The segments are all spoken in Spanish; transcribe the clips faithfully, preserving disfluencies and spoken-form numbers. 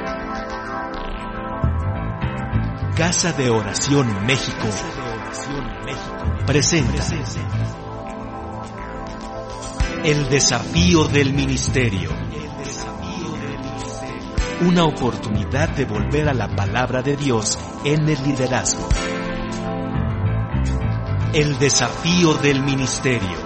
Casa de Oración México presenta El Desafío del Ministerio. Una oportunidad de volver a la palabra de Dios en el liderazgo. El Desafío del Ministerio.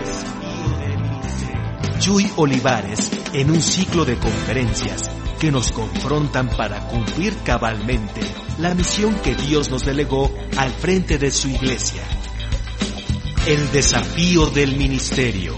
Chuy Olivares, en un ciclo de conferencias que nos confrontan para cumplir cabalmente la misión que Dios nos delegó al frente de su iglesia. El Desafío del Ministerio.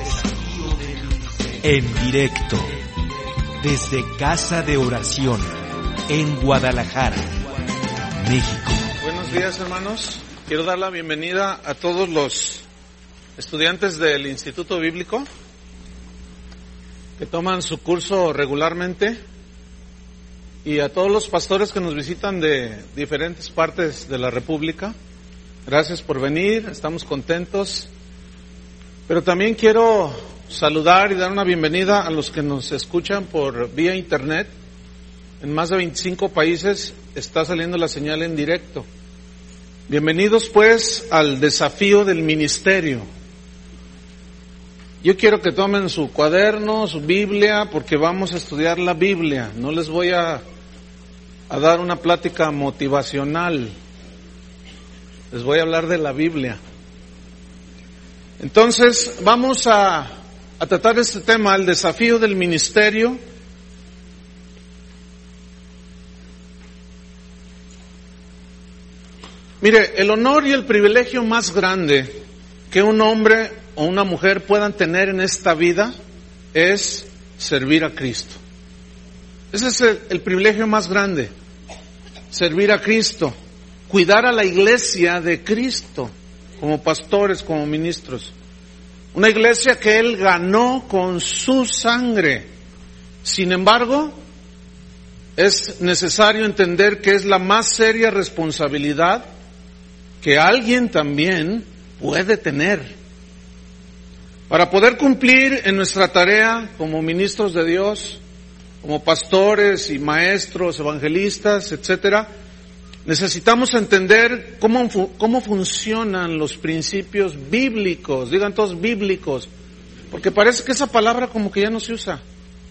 En directo, desde Casa de Oración, en Guadalajara, México. Buenos días, hermanos. Quiero dar la bienvenida a todos los estudiantes del Instituto Bíblico que toman su curso regularmente, y a todos los pastores que nos visitan de diferentes partes de la República. Gracias por venir, estamos contentos. Pero también quiero saludar y dar una bienvenida a los que nos escuchan por vía internet. En más de veinticinco países está saliendo la señal en directo. Bienvenidos pues al Desafío del Ministerio. Yo quiero que tomen su cuaderno, su Biblia, porque vamos a estudiar la Biblia. No les voy a, a dar una plática motivacional. Les voy a hablar de la Biblia. Entonces, vamos a, a tratar este tema, el desafío del ministerio. Mire, el honor y el privilegio más grande que un hombre o una mujer puedan tener en esta vida es servir a Cristo. Ese es el, el privilegio más grande, servir a Cristo, cuidar a la iglesia de Cristo, como pastores, como ministros. Una iglesia que Él ganó con su sangre. Sin embargo, es necesario entender que es la más seria responsabilidad que alguien también puede tener. Para poder cumplir en nuestra tarea como ministros de Dios, como pastores y maestros, evangelistas, etcétera, necesitamos entender cómo, cómo funcionan los principios bíblicos. Digan todos bíblicos, porque parece que esa palabra como que ya no se usa.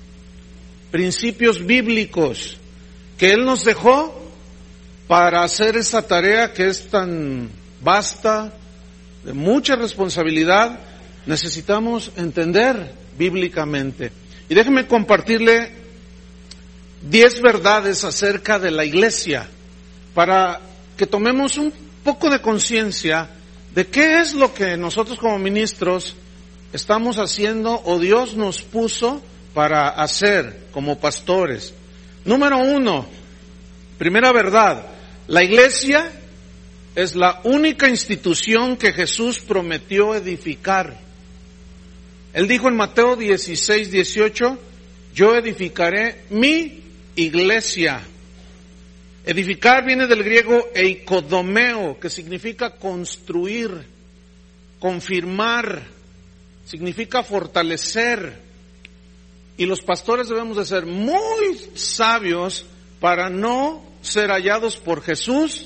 Principios bíblicos que Él nos dejó para hacer esa tarea que es tan vasta, de mucha responsabilidad. Necesitamos entender bíblicamente. Y déjenme compartirle diez verdades acerca de la iglesia para que tomemos un poco de conciencia de qué es lo que nosotros como ministros estamos haciendo o Dios nos puso para hacer como pastores. Número uno, primera verdad, la iglesia es la única institución que Jesús prometió edificar. Él dijo en Mateo dieciséis, dieciocho, yo edificaré mi iglesia. Edificar viene del griego eikodomeo, que significa construir, confirmar, significa fortalecer. Y los pastores debemos de ser muy sabios para no ser hallados por Jesús.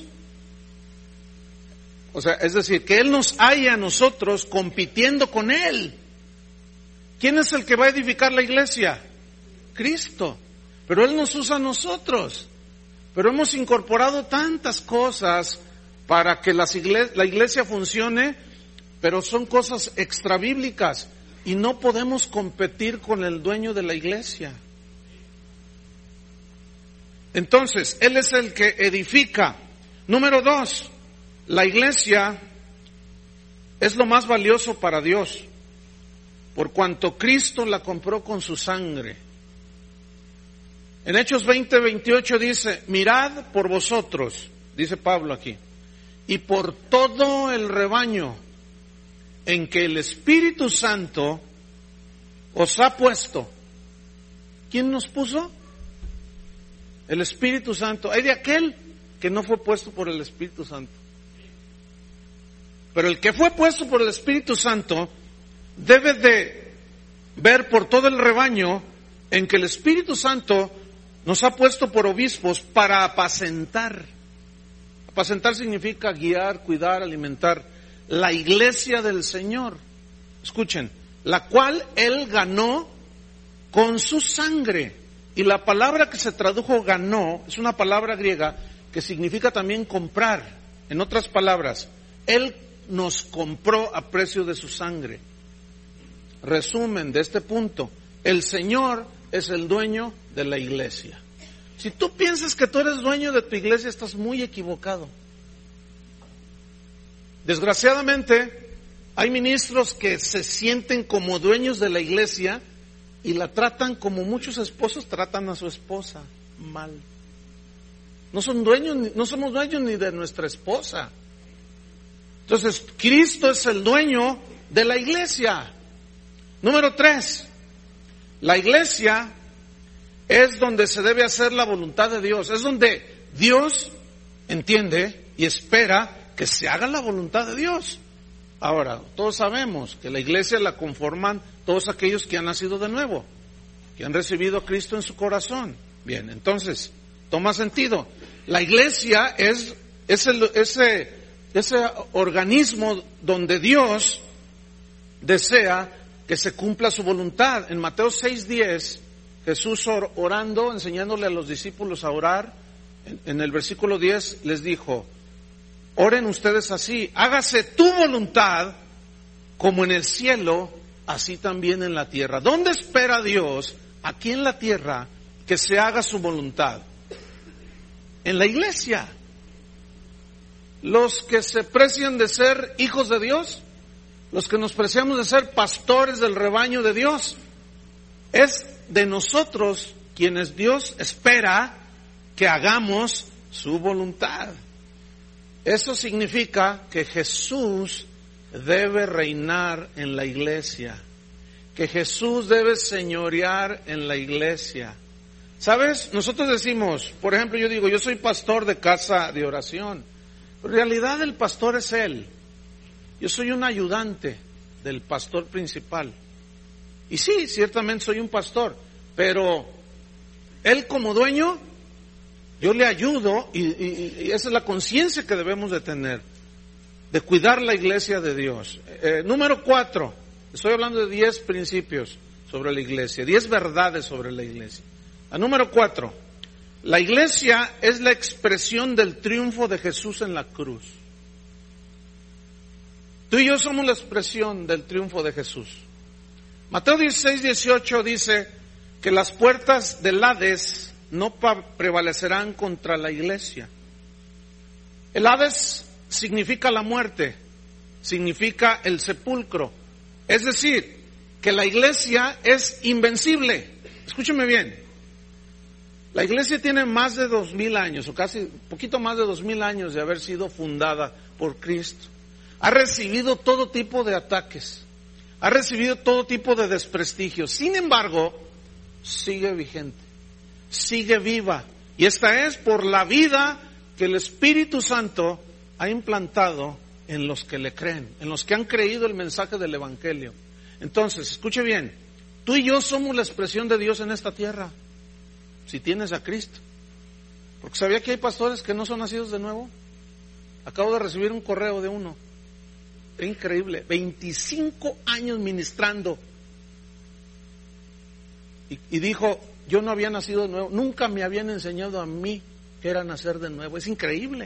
O sea, es decir, que Él nos haya a nosotros compitiendo con Él. ¿Quién es el que va a edificar la iglesia? Cristo. Pero Él nos usa a nosotros. Pero hemos incorporado tantas cosas para que las igle- la iglesia funcione, pero son cosas extrabíblicas y no podemos competir con el dueño de la iglesia. Entonces, Él es el que edifica. Número dos, la iglesia es lo más valioso para Dios, por cuanto Cristo la compró con su sangre. En Hechos veinte, veintiocho dice, mirad por vosotros, dice Pablo aquí, y por todo el rebaño en que el Espíritu Santo os ha puesto. ¿Quién nos puso? El Espíritu Santo. Hay de aquel que no fue puesto por el Espíritu Santo. Pero el que fue puesto por el Espíritu Santo debe de ver por todo el rebaño en que el Espíritu Santo nos ha puesto por obispos para apacentar. Apacentar significa guiar, cuidar, alimentar la iglesia del Señor. Escuchen, la cual Él ganó con su sangre. Y la palabra que se tradujo ganó es una palabra griega que significa también comprar. En otras palabras, Él nos compró a precio de su sangre. Resumen de este punto, el Señor es el dueño de la iglesia. Si tú piensas que tú eres dueño de tu iglesia, estás muy equivocado. Desgraciadamente, hay ministros que se sienten como dueños de la iglesia y la tratan como muchos esposos tratan a su esposa, mal. No son dueños, no somos dueños ni de nuestra esposa. Entonces, Cristo es el dueño de la iglesia. Número tres, la iglesia es donde se debe hacer la voluntad de Dios, es donde Dios entiende y espera que se haga la voluntad de Dios. Ahora, todos sabemos que la iglesia la conforman todos aquellos que han nacido de nuevo, que han recibido a Cristo en su corazón. Bien, entonces, toma sentido. La iglesia es, es el, ese, ese organismo donde Dios desea que se cumpla su voluntad. En Mateo seis diez, Jesús orando, enseñándole a los discípulos a orar, en, en el versículo diez les dijo: oren ustedes así, hágase tu voluntad como en el cielo, así también en la tierra. ¿Dónde espera Dios, aquí en la tierra, que se haga su voluntad? En la iglesia. Los que se precian de ser hijos de Dios, los que nos preciamos de ser pastores del rebaño de Dios, es de nosotros quienes Dios espera que hagamos su voluntad. Eso significa que Jesús debe reinar en la iglesia, que Jesús debe señorear en la iglesia. ¿Sabes? Nosotros decimos, por ejemplo, yo digo, yo soy pastor de casa de oración. En realidad el pastor es Él. Yo soy un ayudante del pastor principal. Y sí, ciertamente soy un pastor, pero Él como dueño, yo le ayudo y, y, y esa es la conciencia que debemos de tener, de cuidar la iglesia de Dios. Eh, número cuatro, estoy hablando de diez principios sobre la iglesia, diez verdades sobre la iglesia. A número cuatro, la iglesia es la expresión del triunfo de Jesús en la cruz. Tú y yo somos la expresión del triunfo de Jesús. Mateo dieciséis dieciocho dice que las puertas del Hades no prevalecerán contra la iglesia. El Hades significa la muerte, significa el sepulcro. Es decir, que la iglesia es invencible. Escúcheme bien. La iglesia tiene más de dos mil años, o casi un poquito más de dos mil años de haber sido fundada por Cristo. Ha recibido todo tipo de ataques, ha recibido todo tipo de desprestigio. Sin embargo, sigue vigente, sigue viva. Y esta es por la vida que el Espíritu Santo ha implantado en los que le creen, en los que han creído el mensaje del Evangelio. Entonces, escuche bien, tú y yo somos la expresión de Dios en esta tierra, si tienes a Cristo. Porque ¿sabía que hay pastores que no son nacidos de nuevo? Acabo de recibir un correo de uno. Qué increíble, veinticinco años ministrando. Y, y dijo, yo no había nacido de nuevo, nunca me habían enseñado a mí que era nacer de nuevo. Es increíble.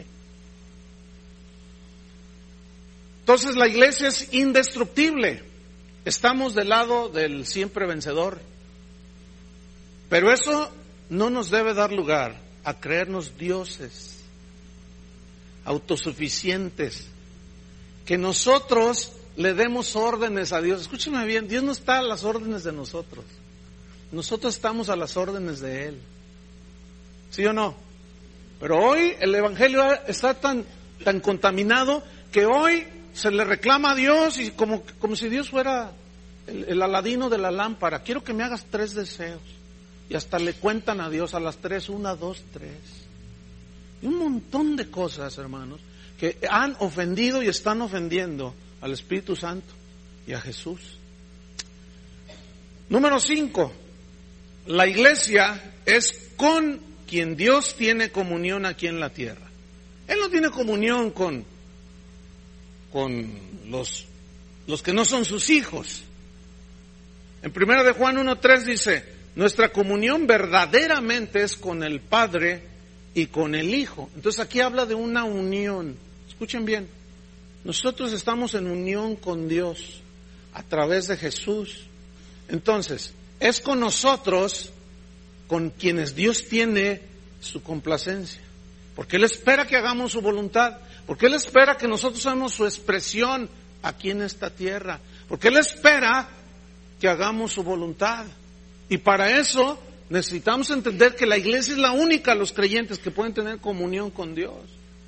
Entonces la iglesia es indestructible. Estamos del lado del siempre vencedor. Pero eso no nos debe dar lugar a creernos dioses, autosuficientes, que nosotros le demos órdenes a Dios. Escúchame bien, Dios no está a las órdenes de nosotros, nosotros estamos a las órdenes de Él. ¿Sí o no? Pero hoy el Evangelio está tan, tan contaminado que hoy se le reclama a Dios y como, como si Dios fuera el, el Aladino de la lámpara. Quiero que me hagas tres deseos. Y hasta le cuentan a Dios a las tres, una, dos, tres. Y un montón de cosas, hermanos, que han ofendido y están ofendiendo al Espíritu Santo y a Jesús. Número cinco. la iglesia es con quien Dios tiene comunión aquí en la tierra. Él no tiene comunión con, con los, los que no son sus hijos. En primera de Juan uno tres dice, nuestra comunión verdaderamente es con el Padre y con el Hijo. Entonces aquí habla de una unión. Escuchen bien, nosotros estamos en unión con Dios a través de Jesús. Entonces, es con nosotros con quienes Dios tiene su complacencia. Porque Él espera que hagamos su voluntad. Porque Él espera que nosotros hagamos su expresión aquí en esta tierra. Porque Él espera que hagamos su voluntad. Y para eso necesitamos entender que la iglesia es la única, los creyentes, que pueden tener comunión con Dios.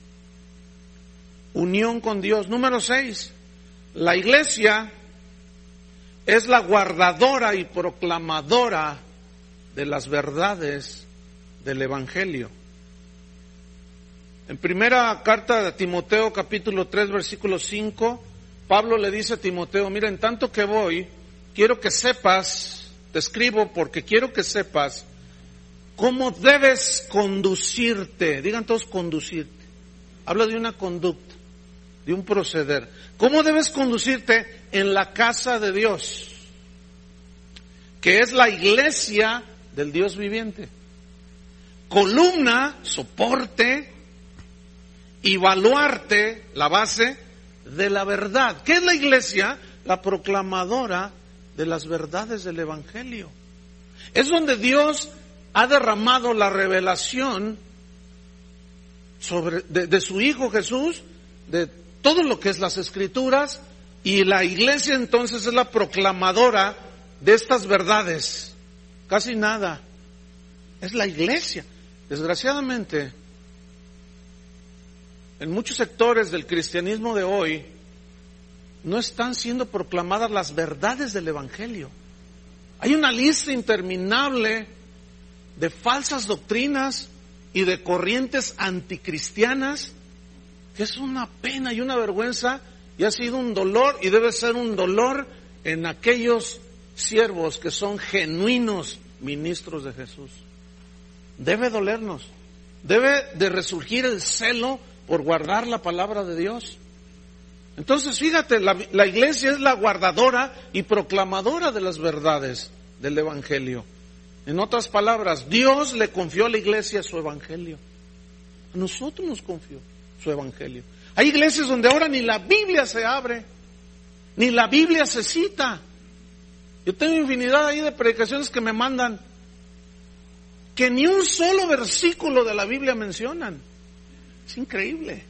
Unión con Dios. Número seis. La iglesia es la guardadora y proclamadora de las verdades del Evangelio. En primera carta de Timoteo, capítulo tres, versículo cinco, Pablo le dice a Timoteo, mira, en tanto que voy, quiero que sepas, te escribo porque quiero que sepas cómo debes conducirte. Digan todos conducirte. Habla de una conducta, de un proceder. ¿Cómo debes conducirte en la casa de Dios? Que es la iglesia del Dios viviente. Columna, soporte y baluarte, la base de la verdad. ¿Qué es la iglesia? La proclamadora de las verdades del Evangelio. Es donde Dios ha derramado la revelación sobre, de, de su Hijo Jesús, de todo lo que es las Escrituras, y la iglesia entonces es la proclamadora de estas verdades. Casi nada. Es la iglesia. Desgraciadamente, en muchos sectores del cristianismo de hoy, no están siendo proclamadas las verdades del Evangelio. Hay una lista interminable de falsas doctrinas y de corrientes anticristianas que es una pena y una vergüenza, y ha sido un dolor y debe ser un dolor en aquellos siervos que son genuinos ministros de Jesús. Debe dolernos, debe de resurgir el celo por guardar la palabra de Dios. Entonces, fíjate, la, la iglesia es la guardadora y proclamadora de las verdades del Evangelio. En otras palabras, Dios le confió a la iglesia su Evangelio. A nosotros nos confió su Evangelio. Hay iglesias donde ahora ni la Biblia se abre, ni la Biblia se cita. Yo tengo infinidad ahí de predicaciones que me mandan que ni un solo versículo de la Biblia mencionan. Es increíble.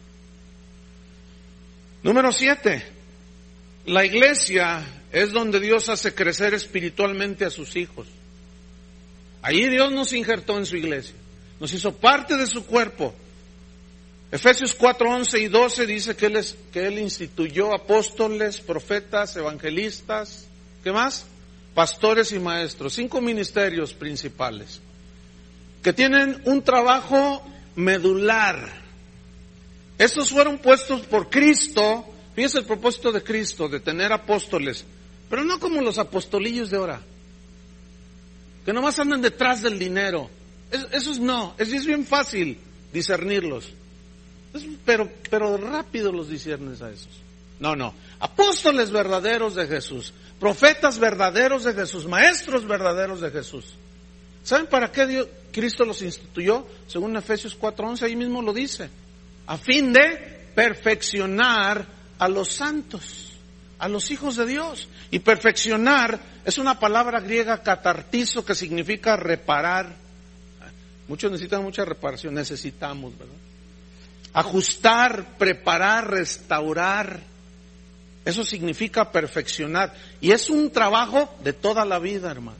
Número siete. La iglesia es donde Dios hace crecer espiritualmente a sus hijos. Ahí Dios nos injertó en su iglesia. Nos hizo parte de su cuerpo. Efesios cuatro, once y doce dice que él, es, que él instituyó apóstoles, profetas, evangelistas, ¿qué más? Pastores y maestros. Cinco ministerios principales que tienen un trabajo medular. Estos fueron puestos por Cristo. Fíjense el propósito de Cristo, de tener apóstoles, pero no como los apostolillos de ahora, que nomás andan detrás del dinero. Es, esos no, es, es bien fácil discernirlos, es, pero, pero rápido los discernes a esos. No, no, apóstoles verdaderos de Jesús, profetas verdaderos de Jesús, maestros verdaderos de Jesús. ¿Saben para qué Dios, Cristo los instituyó? Según Efesios cuatro once, ahí mismo lo dice, a fin de perfeccionar a los santos, a los hijos de Dios. Y perfeccionar es una palabra griega catartizo, que significa reparar. Muchos necesitan mucha reparación, necesitamos, ¿verdad? Ajustar, preparar, restaurar. Eso significa perfeccionar. Y es un trabajo de toda la vida, hermanos.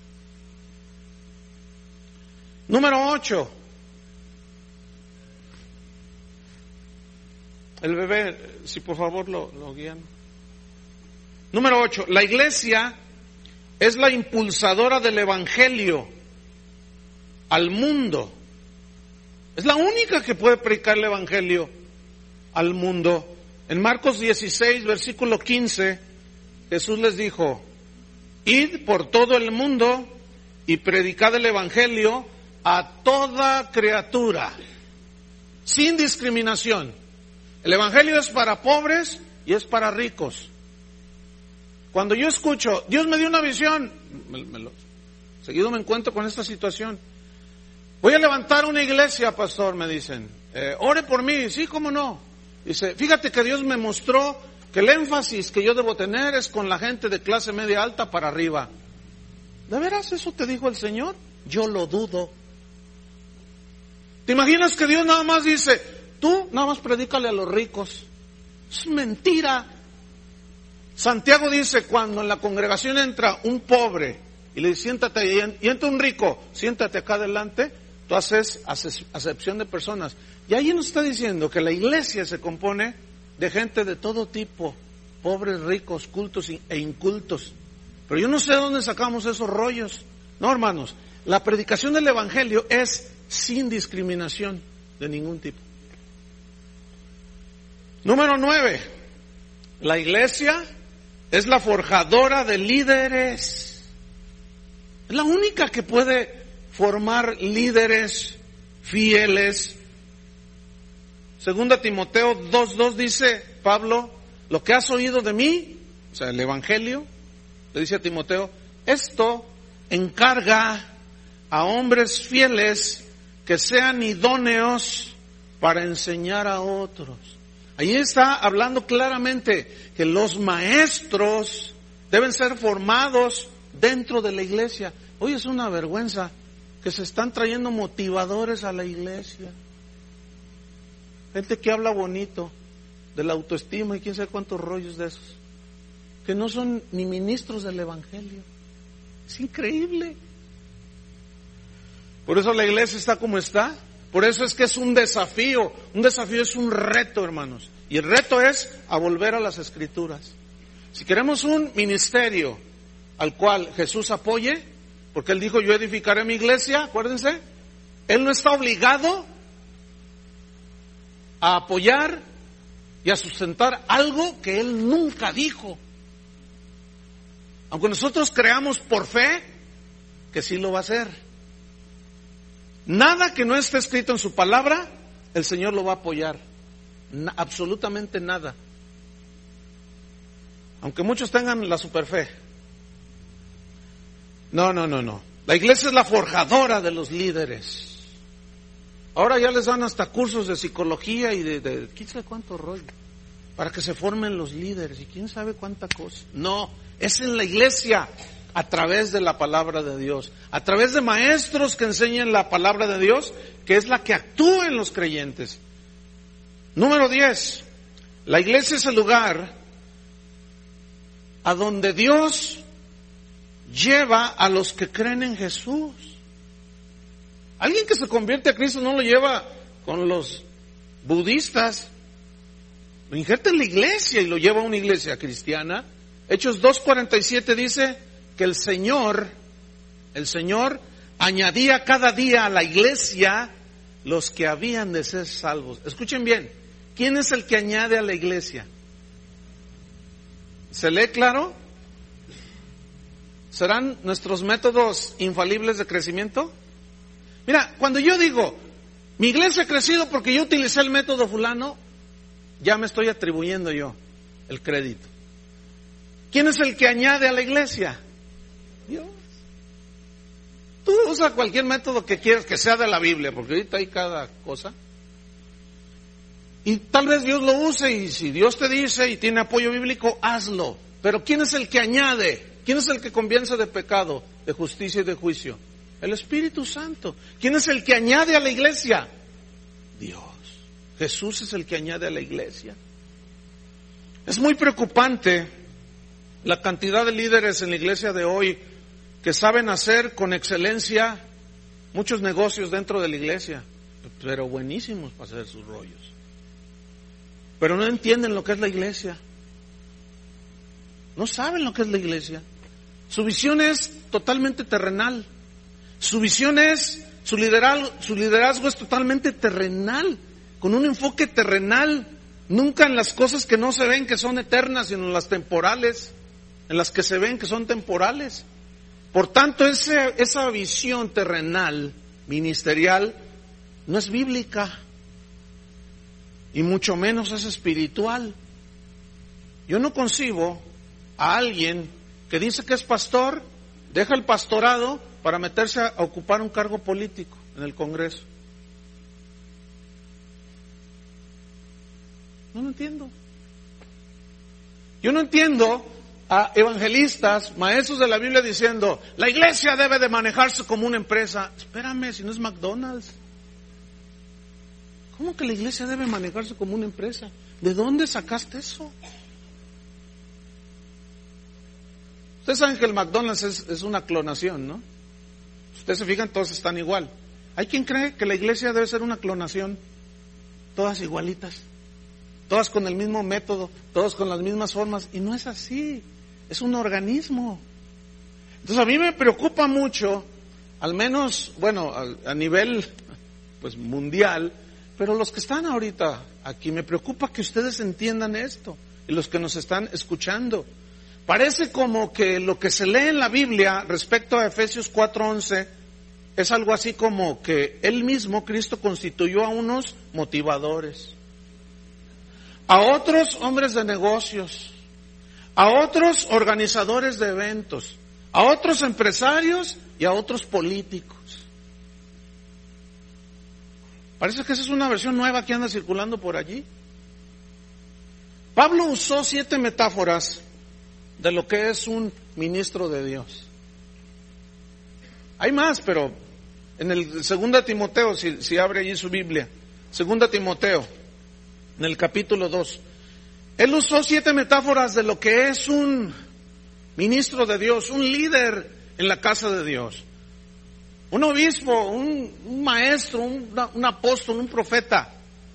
Número ocho. El bebé, si por favor lo, lo guían. Número ocho. La iglesia es la impulsadora del Evangelio al mundo. Es la única que puede predicar el Evangelio al mundo. En Marcos dieciséis, versículo quince, Jesús les dijo, id por todo el mundo y predicad el evangelio a toda criatura, sin discriminación. El evangelio es para pobres y es para ricos. Cuando yo escucho, Dios me dio una visión, me, me lo, seguido me encuentro con esta situación. Voy a levantar una iglesia, pastor, me dicen. Eh, ore por mí, sí, cómo no. Dice, fíjate que Dios me mostró que el énfasis que yo debo tener es con la gente de clase media alta para arriba. ¿De veras eso te dijo el Señor? Yo lo dudo. ¿Te imaginas que Dios nada más dice, tú nada más predícale a los ricos? Es mentira. Santiago dice, cuando en la congregación entra un pobre y le dice, siéntate, y entra un rico, siéntate acá adelante, tú haces acepción de personas. Y ahí nos está diciendo que la iglesia se compone de gente de todo tipo, pobres, ricos, cultos e incultos. Pero yo no sé de dónde sacamos esos rollos. No, hermanos, la predicación del evangelio es sin discriminación de ningún tipo. Número nueve, la iglesia es la forjadora de líderes. Es la única que puede formar líderes fieles. Segunda Timoteo dos dos dice Pablo, lo que has oído de mí, o sea, el evangelio, le dice a Timoteo, esto encarga a hombres fieles que sean idóneos para enseñar a otros. Ahí está hablando claramente que los maestros deben ser formados dentro de la iglesia. Hoy es una vergüenza que se están trayendo motivadores a la iglesia. Gente que habla bonito de la autoestima y quién sabe cuántos rollos de esos, que no son ni ministros del evangelio. Es increíble. Por eso la iglesia está como está. Por eso es que es un desafío. Un desafío es un reto, hermanos. Y el reto es a volver a las Escrituras. Si queremos un ministerio al cual Jesús apoye, porque Él dijo, yo edificaré mi iglesia, acuérdense, Él no está obligado a apoyar y a sustentar algo que Él nunca dijo. Aunque nosotros creamos por fe que sí lo va a hacer. Nada que no esté escrito en su palabra, el Señor lo va a apoyar. Na, absolutamente nada. Aunque muchos tengan la superfe. No, no, no, no. La iglesia es la forjadora de los líderes. Ahora ya les dan hasta cursos de psicología y de, de quién sabe cuánto rollo, para que se formen los líderes y quién sabe cuánta cosa. No, es en la iglesia, a través de la palabra de Dios, a través de maestros que enseñen la palabra de Dios, que es la que actúa en los creyentes. Número diez, la iglesia es el lugar a donde Dios lleva a los que creen en Jesús. Alguien que se convierte a Cristo no lo lleva con los budistas, lo injerta en la iglesia y lo lleva a una iglesia cristiana. Hechos dos cuarenta y siete dice que el Señor, el Señor añadía cada día a la iglesia los que habían de ser salvos. Escuchen bien, ¿quién es el que añade a la iglesia? ¿Se lee claro? ¿Serán nuestros métodos infalibles de crecimiento? Mira, cuando yo digo, mi iglesia ha crecido porque yo utilicé el método fulano, ya me estoy atribuyendo yo el crédito. ¿Quién es el que añade a la iglesia? Dios. Tú usa cualquier método que quieras que sea de la Biblia, porque ahorita hay cada cosa. Y tal vez Dios lo use, y si Dios te dice y tiene apoyo bíblico, hazlo. Pero ¿quién es el que añade? ¿Quién es el que convence de pecado, de justicia y de juicio? El Espíritu Santo. ¿Quién es el que añade a la iglesia? Dios. Jesús es el que añade a la iglesia. Es muy preocupante la cantidad de líderes en la iglesia de hoy que saben hacer con excelencia muchos negocios dentro de la iglesia, pero buenísimos para hacer sus rollos. Pero no entienden lo que es la iglesia. No saben lo que es la iglesia. Su visión es totalmente terrenal. Su visión es, su liderazgo, su liderazgo es totalmente terrenal, con un enfoque terrenal, nunca en las cosas que no se ven que son eternas, sino en las temporales, en las que se ven que son temporales. Por tanto, ese, esa visión terrenal, ministerial, no es bíblica, y mucho menos es espiritual. Yo no concibo a alguien que dice que es pastor, deja el pastorado para meterse a ocupar un cargo político en el Congreso. No lo entiendo. Yo no entiendo a evangelistas, maestros de la Biblia diciendo, la iglesia debe de manejarse como una empresa. Espérame, si no es McDonald's. ¿Cómo que la iglesia debe manejarse como una empresa? ¿De dónde sacaste eso? Ustedes saben que el McDonald's es, es una clonación, ¿no? Ustedes se fijan, todos están igual. Hay quien cree que la iglesia debe ser una clonación, todas igualitas, todas con el mismo método, todas con las mismas formas, y no es así, es un organismo. Entonces a mí me preocupa mucho, al menos, bueno, a, a nivel pues mundial, pero los que están ahorita aquí, me preocupa que ustedes entiendan esto, y los que nos están escuchando. Parece como que lo que se lee en la Biblia respecto a Efesios cuatro once es algo así como que Él mismo, Cristo, constituyó a unos motivadores, a otros hombres de negocios, a otros organizadores de eventos, a otros empresarios y a otros políticos. Parece que esa es una versión nueva que anda circulando por allí. Pablo usó siete metáforas de lo que es un ministro de Dios. Hay más, pero en el segundo Timoteo, si, si abre allí su Biblia, segundo Timoteo, en el capítulo dos, él usó siete metáforas de lo que es un ministro de Dios, un líder en la casa de Dios, un obispo, un, un maestro, un, un apóstol, un profeta.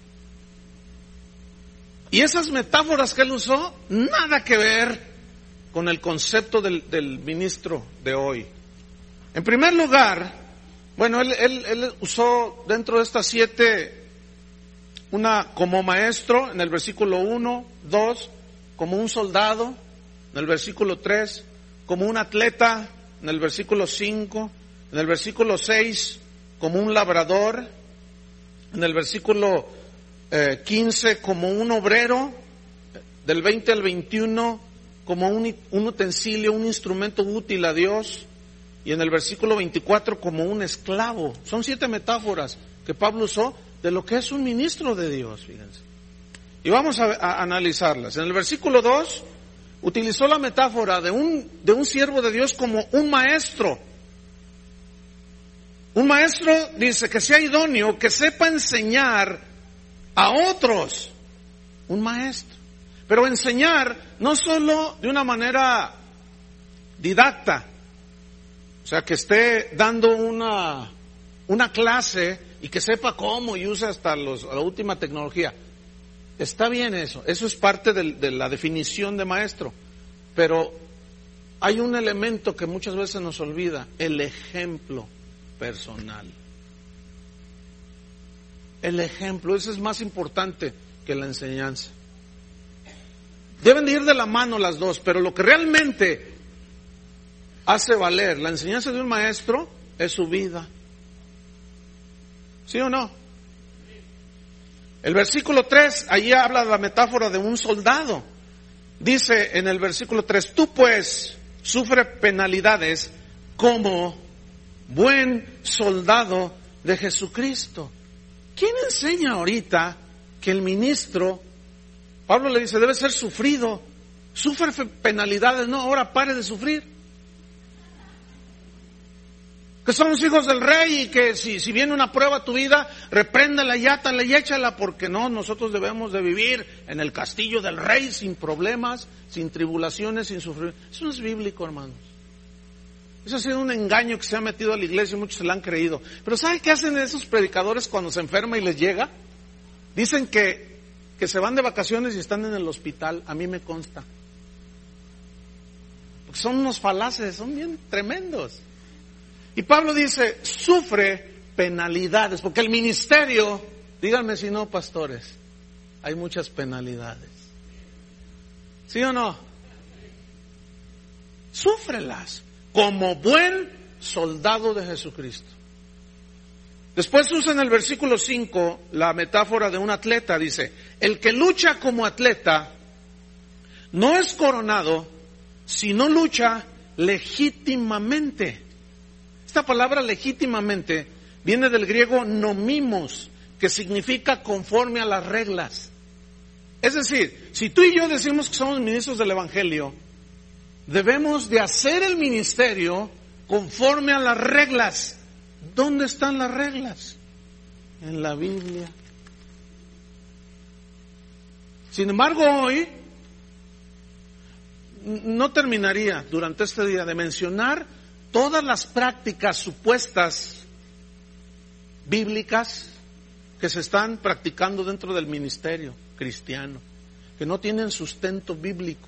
Y esas metáforas que él usó, nada que ver con el concepto del, del ministro de hoy. En primer lugar, bueno, él, él, él usó dentro de estas siete, una como maestro, en el versículo uno, dos, como un soldado, en el versículo tres, como un atleta, en el versículo cinco, en el versículo seis, como un labrador, en el versículo eh, quince, como un obrero, del veinte al veintiuno, como un, un utensilio, un instrumento útil a Dios, y en el versículo veinticuatro como un esclavo. Son siete metáforas que Pablo usó de lo que es un ministro de Dios, fíjense. Y vamos a, a analizarlas. En el versículo dos utilizó la metáfora de un, de un siervo de Dios como un maestro. Un maestro dice que sea idóneo, que sepa enseñar a otros. Un maestro. Pero enseñar no solo de una manera didacta, o sea, que esté dando una, una clase y que sepa cómo y use hasta los, la última tecnología. Está bien eso, eso es parte de, de la definición de maestro, pero hay un elemento que muchas veces nos olvida, el ejemplo personal. El ejemplo, eso es más importante que la enseñanza. Deben de ir de la mano las dos, pero lo que realmente hace valer la enseñanza de un maestro es su vida. ¿Sí o no? El versículo tres, allí habla de la metáfora de un soldado. Dice en el versículo tres, tú pues sufre penalidades como buen soldado de Jesucristo. ¿Quién enseña ahorita que el ministro, Pablo le dice, debe ser sufrido, sufre penalidades, no, ahora pare de sufrir? Que somos hijos del rey y que si, si viene una prueba a tu vida, repréndela y átala y échala, porque no, nosotros debemos de vivir en el castillo del rey sin problemas, sin tribulaciones, sin sufrir. Eso no es bíblico, hermanos. Eso ha sido un engaño que se ha metido a la iglesia y muchos se lo han creído. Pero ¿sabe qué hacen esos predicadores cuando se enferma y les llega? Dicen que, que se van de vacaciones y están en el hospital. A mí me consta. Porque son unos falaces, son bien tremendos. Y Pablo dice, sufre penalidades, porque el ministerio, díganme si no, pastores, hay muchas penalidades. ¿Sí o no? Súfrelas. como buen soldado de Jesucristo. Después usa en el versículo cinco la metáfora de un atleta. Dice, el que lucha como atleta no es coronado si no lucha legítimamente. Esta palabra legítimamente viene del griego nomimos, que significa conforme a las reglas. Es decir, si tú y yo decimos que somos ministros del Evangelio, debemos de hacer el ministerio conforme a las reglas. ¿Dónde están las reglas? En la Biblia. Sin embargo, hoy no terminaría durante este día de mencionar todas las prácticas supuestas bíblicas que se están practicando dentro del ministerio cristiano, que no tienen sustento bíblico.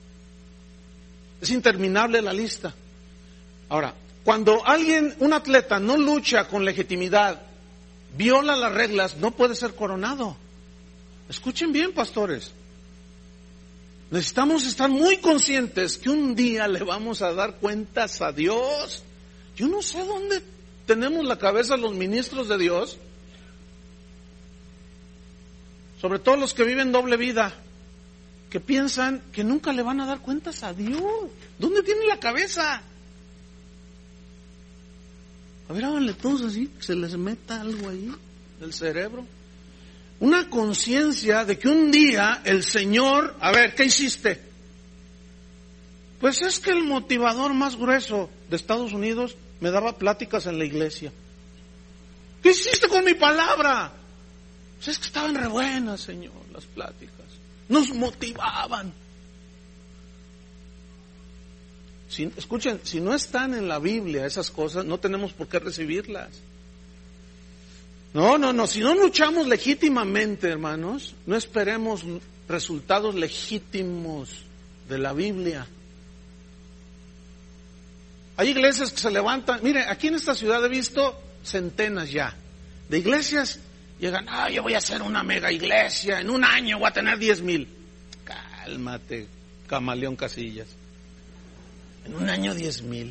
Es interminable la lista. Ahora, cuando alguien, un atleta, no lucha con legitimidad, viola las reglas, no puede ser coronado. Escuchen bien, pastores. Necesitamos estar muy conscientes que un día le vamos a dar cuentas a Dios. Yo no sé dónde tenemos la cabeza los ministros de Dios, sobre todo los que viven doble vida, que piensan que nunca le van a dar cuentas a Dios. ¿Dónde tienen la cabeza? A ver, háganle todos así, que se les meta algo ahí del cerebro. Una conciencia de que un día el Señor, a ver, ¿qué hiciste? Pues es que el motivador más grueso de Estados Unidos me daba pláticas en la iglesia. ¿Qué hiciste con mi palabra? Pues es que estaban re buenas, Señor, las pláticas. Nos motivaban. Si, escuchen, si no están en la Biblia esas cosas, no tenemos por qué recibirlas. No, no, no, si no luchamos legítimamente, hermanos, no esperemos resultados legítimos de la Biblia. Hay iglesias que se levantan, mire, aquí en esta ciudad he visto centenas ya de iglesias, llegan, ah, yo voy a hacer una mega iglesia, en un año voy a tener diez mil. Cálmate, Camaleón Casillas. En un año diez mil.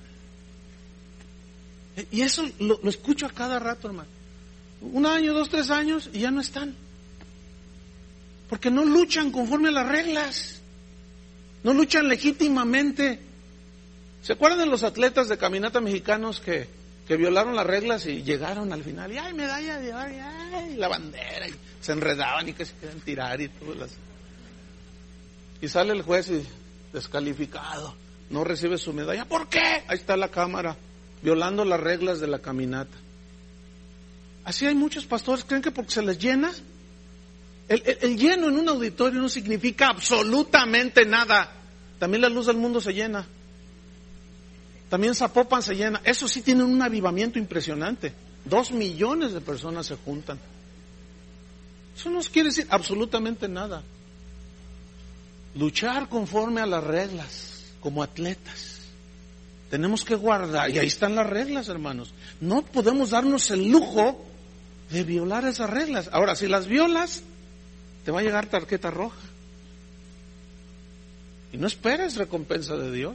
Y eso lo, lo escucho a cada rato, hermano. Un año, dos, tres años y ya no están. Porque no luchan conforme a las reglas. No luchan legítimamente. ¿Se acuerdan de los atletas de caminata mexicanos que, que violaron las reglas y llegaron al final? Y ay, medalla de oro, y ay, la bandera. Y se enredaban y que se querían tirar y todo. Las... Y sale el juez y descalificado. No recibe su medalla. ¿Por qué? Ahí está la cámara, violando las reglas de la caminata. Así hay muchos pastores, creen que porque se les llena. El, el, el lleno en un auditorio no significa absolutamente nada. También la luz del mundo se llena. También Zapopan se llena. Eso sí tienen un avivamiento impresionante. Dos millones de personas se juntan. Eso no quiere decir absolutamente nada. Luchar conforme a las reglas. Como atletas, tenemos que guardar, y ahí están las reglas, hermanos. No podemos darnos el lujo de violar esas reglas. Ahora, si las violas, te va a llegar tarjeta roja. Y no esperes recompensa de Dios.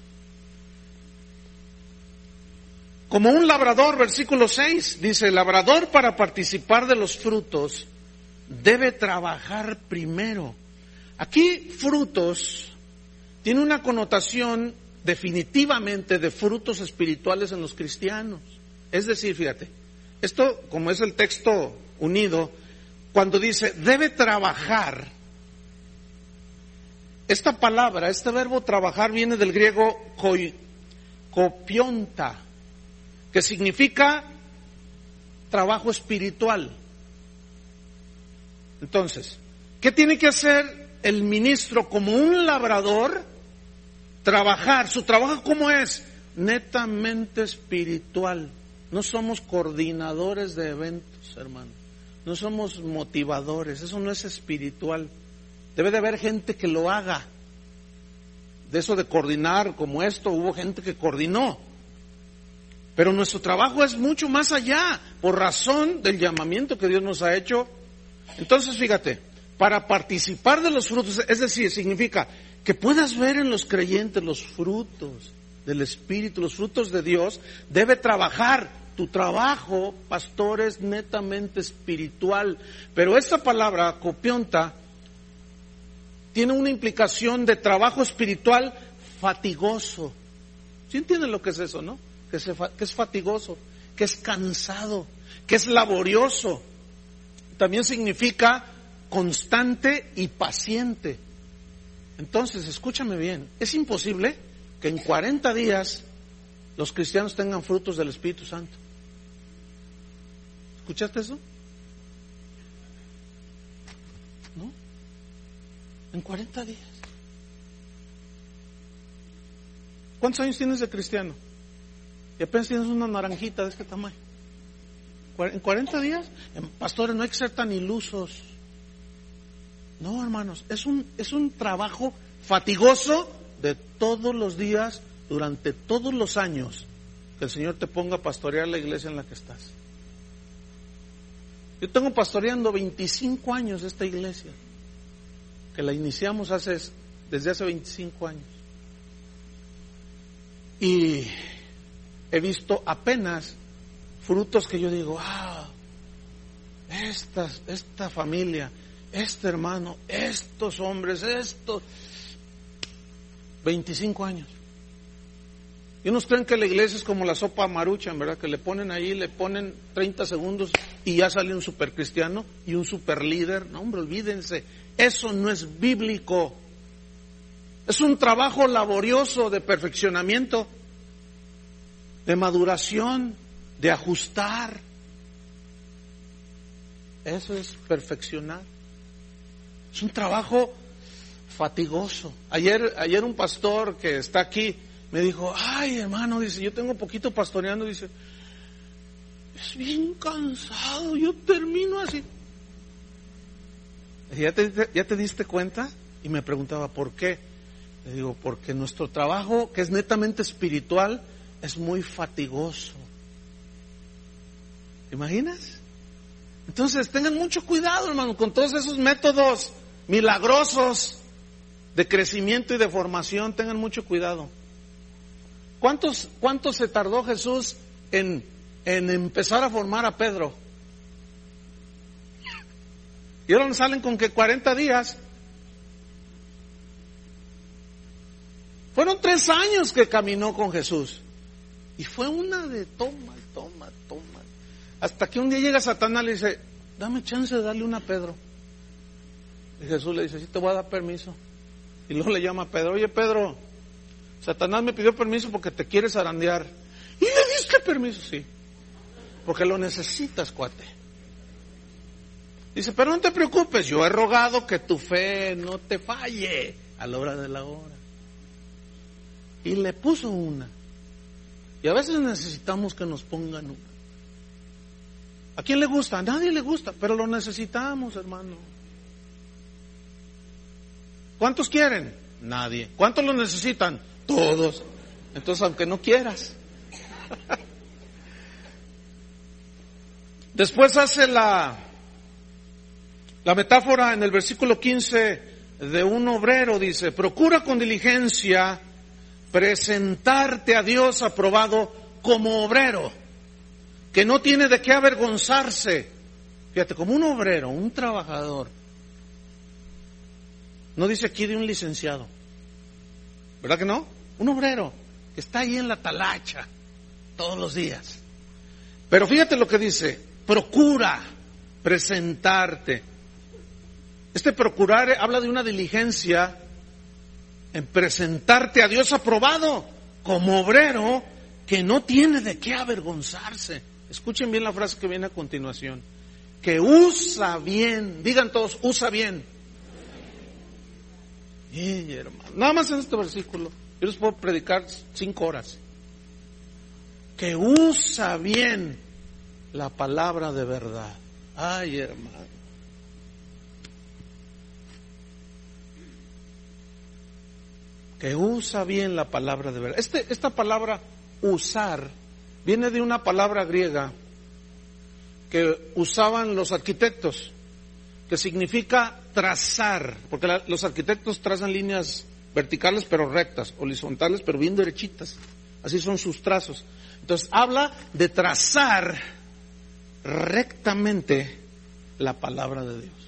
Como un labrador, versículo seis, dice, el labrador para participar de los frutos debe trabajar primero. Aquí, frutos tiene una connotación definitivamente de frutos espirituales en los cristianos. Es decir, fíjate, esto como es el texto unido, cuando dice debe trabajar, esta palabra, este verbo trabajar viene del griego koi, kopionta, que significa trabajo espiritual. Entonces, ¿qué tiene que hacer el ministro como un labrador? Trabajar. ¿Su trabajo cómo es? Netamente espiritual. No somos coordinadores de eventos, hermano. No somos motivadores. Eso no es espiritual. Debe de haber gente que lo haga. De eso de coordinar como esto, hubo gente que coordinó. Pero nuestro trabajo es mucho más allá, por razón del llamamiento que Dios nos ha hecho. Entonces, fíjate, para participar de los frutos, es decir, significa que puedas ver en los creyentes los frutos del Espíritu, los frutos de Dios, debe trabajar. Tu trabajo, pastor, es netamente espiritual. Pero esta palabra, copionta, tiene una implicación de trabajo espiritual fatigoso. ¿Sí entienden lo que es eso, no? Que, se, que es fatigoso, que es cansado, que es laborioso. También significa constante y paciente. Entonces, escúchame bien, es imposible que en cuarenta días los cristianos tengan frutos del Espíritu Santo. ¿Escuchaste eso? ¿No? En cuarenta días. ¿Cuántos años tienes de cristiano? Y apenas tienes una naranjita de este tamaño. ¿En cuarenta días? Pastores, no hay que ser tan ilusos. No, hermanos, es un, es un trabajo fatigoso de todos los días, durante todos los años, que el Señor te ponga a pastorear la iglesia en la que estás. Yo tengo pastoreando veinticinco años esta iglesia, que la iniciamos hace, desde hace veinticinco años. Y he visto apenas frutos que yo digo, ah, esta, esta familia, este hermano, estos hombres, estos, veinticinco años. Y unos creen que la iglesia es como la sopa Maruchan, ¿verdad? Que le ponen ahí, le ponen treinta segundos y ya sale un super cristiano y un super líder. No, hombre, olvídense, eso no es bíblico. Es un trabajo laborioso de perfeccionamiento, de maduración, de ajustar. Eso es perfeccionar. Es un trabajo fatigoso. Ayer, ayer un pastor que está aquí me dijo, ay hermano, dice, yo tengo poquito pastoreando, dice, es bien cansado, yo termino así. ¿Ya te, ya te diste cuenta? Y me preguntaba, ¿por qué? Le digo, porque nuestro trabajo, que es netamente espiritual, es muy fatigoso. ¿Te imaginas? Entonces tengan mucho cuidado, hermano, con todos esos métodos milagrosos de crecimiento y de formación. Tengan mucho cuidado. ¿Cuántos, cuánto se tardó Jesús en, en empezar a formar a Pedro? Y ahora salen con que cuarenta días. Fueron tres años que caminó con Jesús. Y fue una de toma, toma, toma. Hasta que un día llega Satanás y le dice, dame chance de darle una a Pedro. Y Jesús le dice, sí, te voy a dar permiso. Y luego le llama a Pedro, oye Pedro, Satanás me pidió permiso porque te quieres zarandear. ¿Y le diste permiso? Sí. Porque lo necesitas, cuate. Dice, pero no te preocupes, yo he rogado que tu fe no te falle a la hora de la hora. Y le puso una. Y a veces necesitamos que nos pongan una. ¿A quién le gusta? A nadie le gusta, pero lo necesitamos, hermano. ¿Cuántos quieren? Nadie. ¿Cuántos lo necesitan? Todos. Entonces, aunque no quieras. Después hace la, la metáfora en el versículo quince de un obrero, dice, procura con diligencia presentarte a Dios aprobado como obrero, que no tiene de qué avergonzarse. Fíjate, como un obrero, un trabajador. No dice aquí de un licenciado, ¿verdad que no? Un obrero que está ahí en la talacha todos los días. Pero fíjate lo que dice, procura presentarte. Este procurar habla de una diligencia en presentarte a Dios aprobado como obrero que no tiene de qué avergonzarse. Escuchen bien la frase que viene a continuación. Que usa bien, digan todos, usa bien. Y, hermano, nada más en este versículo, yo les puedo predicar cinco horas. Que usa bien la palabra de verdad. Ay, hermano. Que usa bien la palabra de verdad. Este, esta palabra usar viene de una palabra griega que usaban los arquitectos, que significa trazar, porque la, los arquitectos trazan líneas verticales pero rectas, horizontales pero bien derechitas. así son sus trazos. Entonces habla de trazar rectamente la palabra de Dios.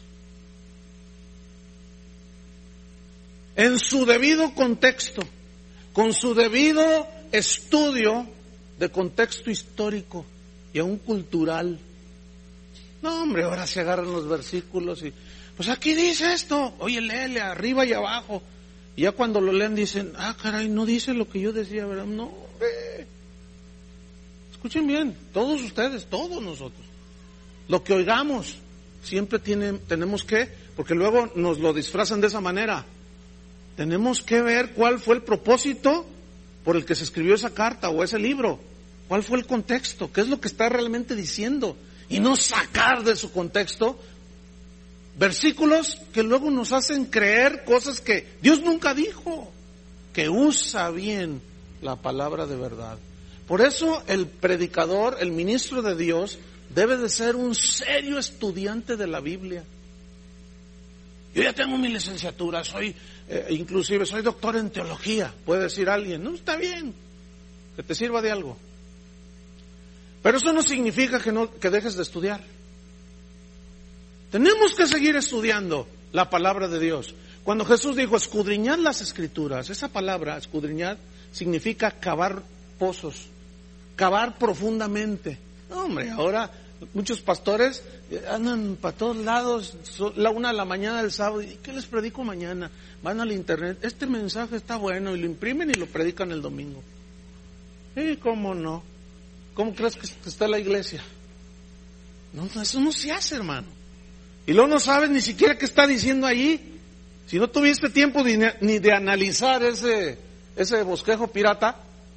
En su debido contexto, con su debido estudio de contexto histórico y aún cultural. No, hombre, ahora se agarran los versículos y, pues aquí dice esto, oye, léele arriba y abajo. Y ya cuando lo leen dicen, ah, caray, no dice lo que yo decía, ¿verdad? No, hombre. Escuchen bien, todos ustedes, todos nosotros. Lo que oigamos, siempre tiene, tenemos que, porque luego nos lo disfrazan de esa manera. Tenemos que ver cuál fue el propósito por el que se escribió esa carta o ese libro. ¿Cuál fue el contexto? ¿Qué es lo que está realmente diciendo? Y no sacar de su contexto versículos que luego nos hacen creer cosas que Dios nunca dijo, que usa bien la palabra de verdad. Por eso el predicador, el ministro de Dios, debe de ser un serio estudiante de la Biblia. Yo ya tengo mi licenciatura, soy, eh, inclusive soy doctor en teología, puede decir alguien, no, está bien, que te sirva de algo. Pero eso no significa que no, que dejes de estudiar. Tenemos que seguir estudiando la palabra de Dios. Cuando Jesús dijo, escudriñad las Escrituras, esa palabra, escudriñad, significa cavar pozos, cavar profundamente. No, hombre, ahora muchos pastores andan para todos lados, la una de la mañana del sábado, ¿y qué les predico mañana? Van al internet, este mensaje está bueno, y lo imprimen y lo predican el domingo. ¿Y cómo no? ¿Cómo crees que está la iglesia? No, eso no se hace, hermano. Y luego no sabes ni siquiera qué está diciendo ahí. Si no tuviste tiempo ni, ni de analizar ese, ese bosquejo pirata,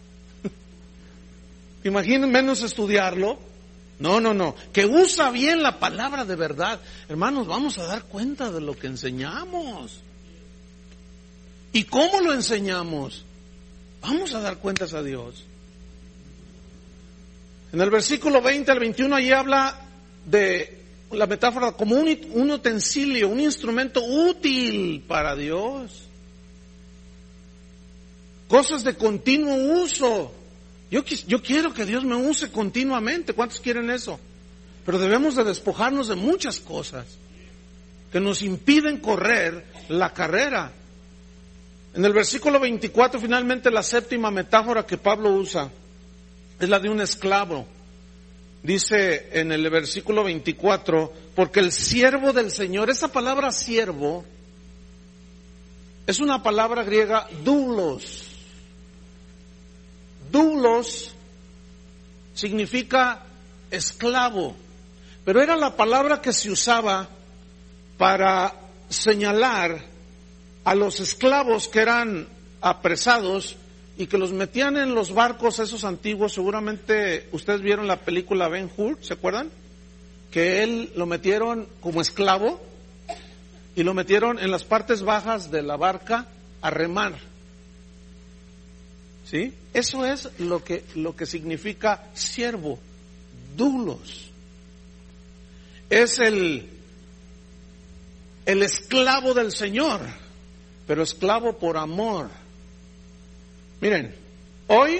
¿te imaginas menos estudiarlo? No, no, no. Que usa bien la palabra de verdad. Hermanos, vamos a dar cuenta de lo que enseñamos. ¿Y cómo lo enseñamos? Vamos a dar cuentas a Dios. En el versículo veinte al veintiuno, allí habla de la metáfora como un, un utensilio, un instrumento útil para Dios. Cosas de continuo uso. Yo, yo quiero que Dios me use continuamente. ¿Cuántos quieren eso? Pero debemos de despojarnos de muchas cosas que nos impiden correr la carrera. En el versículo veinticuatro, finalmente, la séptima metáfora que Pablo usa es la de un esclavo. Dice en el versículo veinticuatro, porque el siervo del Señor, esa palabra siervo es una palabra griega doulos. Doulos significa esclavo, pero era la palabra que se usaba para señalar a los esclavos que eran apresados y que los metían en los barcos esos antiguos. Seguramente ustedes vieron la película Ben-Hur, ¿se acuerdan? Que él lo metieron como esclavo y lo metieron en las partes bajas de la barca a remar. ¿Sí? Eso es lo que, lo que significa siervo, doulos. Es el, el esclavo del Señor, pero esclavo por amor. Miren, hoy,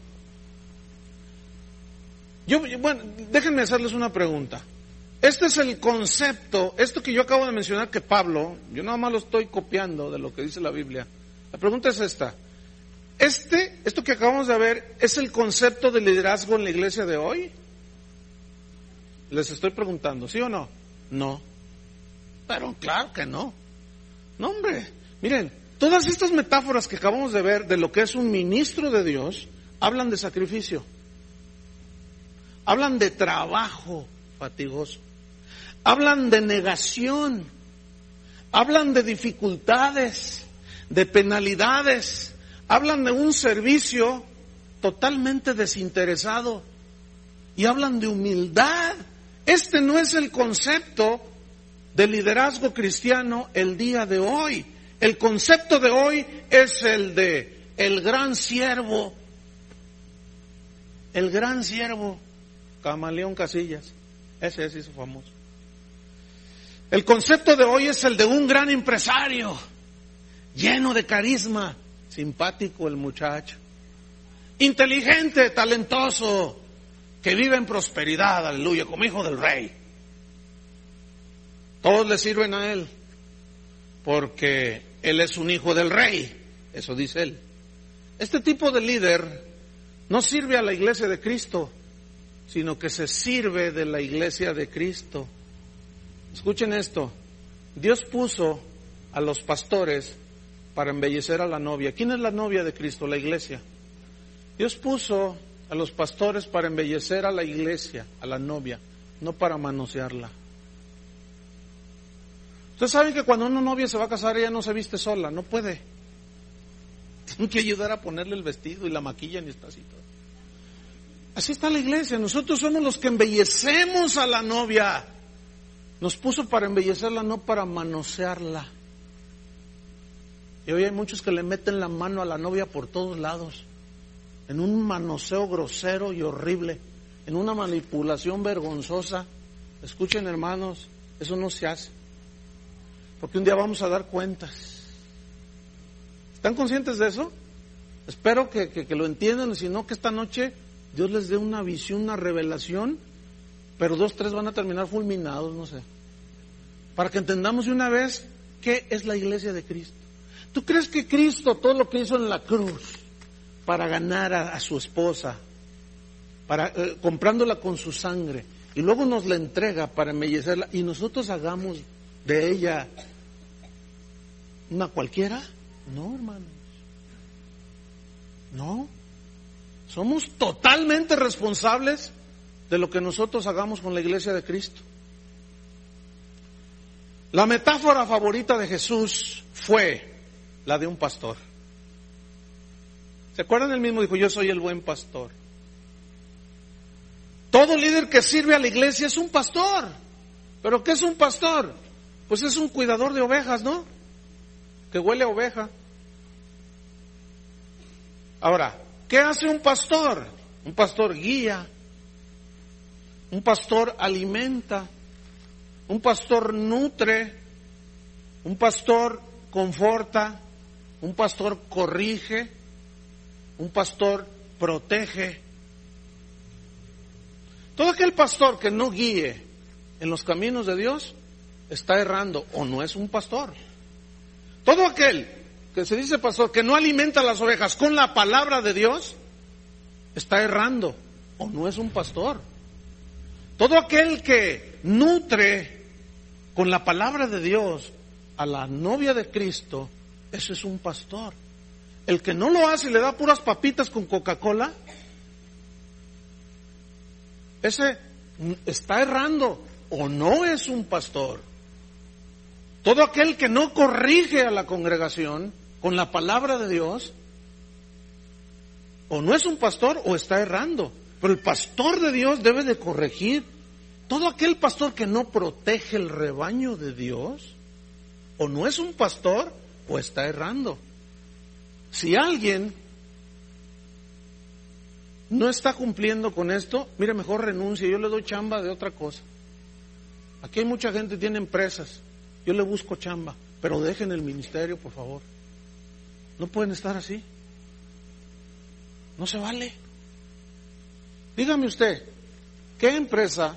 yo, bueno, déjenme hacerles una pregunta. Este es el concepto, esto que yo acabo de mencionar que Pablo, yo nada más lo estoy copiando de lo que dice la Biblia. La pregunta es esta. Este, esto que acabamos de ver, ¿es el concepto de liderazgo en la iglesia de hoy? Les estoy preguntando, ¿sí o no? No. Pero claro que no. No, hombre, miren, todas estas metáforas que acabamos de ver de lo que es un ministro de Dios, hablan de sacrificio. Hablan de trabajo fatigoso. Hablan de negación. Hablan de dificultades, de penalidades. Hablan de un servicio totalmente desinteresado. Y hablan de humildad. Este no es el concepto de liderazgo cristiano el día de hoy. El concepto de hoy es el de el gran siervo. El gran siervo, Camaleón Casillas. Ese es hizo famoso. El concepto de hoy es el de un gran empresario, lleno de carisma, simpático el muchacho, inteligente, talentoso, que vive en prosperidad, aleluya, como hijo del rey. Todos le sirven a él, porque él es un hijo del rey, eso dice él. Este tipo de líder no sirve a la iglesia de Cristo, sino que se sirve de la iglesia de Cristo. Escuchen esto, Dios puso a los pastores para embellecer a la novia. ¿Quién es la novia de Cristo? La iglesia. Dios puso a los pastores para embellecer a la iglesia, a la novia, no para manosearla. Ustedes saben que cuando una novia se va a casar, ella no se viste sola, no puede. Tienen que ayudar a ponerle el vestido y la maquillan y está así todo. Así está la iglesia, nosotros somos los que embellecemos a la novia. Nos puso para embellecerla, no para manosearla. Y hoy hay muchos que le meten la mano a la novia por todos lados, en un manoseo grosero y horrible, en una manipulación vergonzosa. Escuchen, hermanos, eso no se hace, porque un día vamos a dar cuentas. ¿Están conscientes de eso? Espero que, que, que lo entiendan, si no que esta noche Dios les dé una visión, una revelación, pero dos, tres van a terminar fulminados, no sé, para que entendamos de una vez qué es la iglesia de Cristo. ¿Tú crees que Cristo, todo lo que hizo en la cruz para ganar a, a su esposa, para eh, comprándola con su sangre, y luego nos la entrega para embellecerla, y nosotros hagamos de ella una cualquiera? No, hermanos, no. Somos totalmente responsables de lo que nosotros hagamos con la iglesia de Cristo. La metáfora favorita de Jesús fue la de un pastor. ¿Se acuerdan? Él mismo dijo, yo soy el buen pastor. Todo líder que sirve a la iglesia es un pastor. ¿Pero qué es un pastor? Pues es un cuidador de ovejas, ¿no? Que huele a oveja. Ahora, ¿qué hace un pastor? Un pastor guía, un pastor alimenta, un pastor nutre, un pastor conforta, un pastor corrige, un pastor protege. Todo aquel pastor que no guíe en los caminos de Dios está errando o no es un pastor. Todo aquel que se dice pastor que no alimenta a las ovejas con la palabra de Dios está errando o no es un pastor. Todo aquel que nutre con la palabra de Dios a la novia de Cristo, ese es un pastor. El que no lo hace y le da puras papitas con Coca-Cola, ese está errando o no es un pastor. Todo aquel que no corrige a la congregación con la palabra de Dios, o no es un pastor o está errando. Pero el pastor de Dios debe de corregir. Todo aquel pastor que no protege el rebaño de Dios, o no es un pastor o está errando. Si alguien no está cumpliendo con esto, mire, mejor renuncie, yo le doy chamba de otra cosa. Aquí hay mucha gente que tiene empresas, yo le busco chamba, pero dejen el ministerio, por favor. No pueden estar así. No se vale. Dígame usted, ¿qué empresa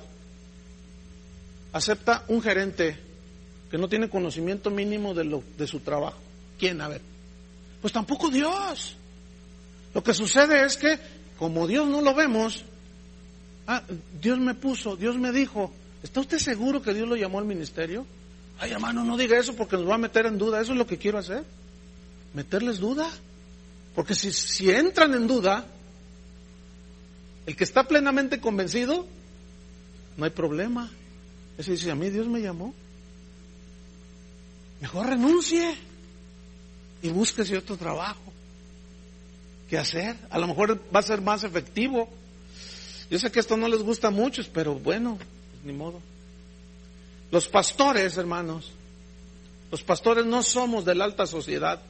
acepta un gerente que no tiene conocimiento mínimo de, lo, de su trabajo? ¿Quién? A ver. Pues tampoco Dios. Lo que sucede es que, como Dios no lo vemos, ah, Dios me puso, Dios me dijo, ¿está usted seguro que Dios lo llamó al ministerio? Ay, hermano, no diga eso porque nos va a meter en duda. Eso es lo que quiero hacer, meterles duda. Porque si, si entran en duda, el que está plenamente convencido, no hay problema. Ese dice, a mí Dios me llamó. Mejor renuncie y búsquese otro trabajo que hacer. A lo mejor va a ser más efectivo. Yo sé que esto no les gusta a muchos, pero bueno, pues ni modo. Los pastores, hermanos, los pastores no somos de la alta sociedad.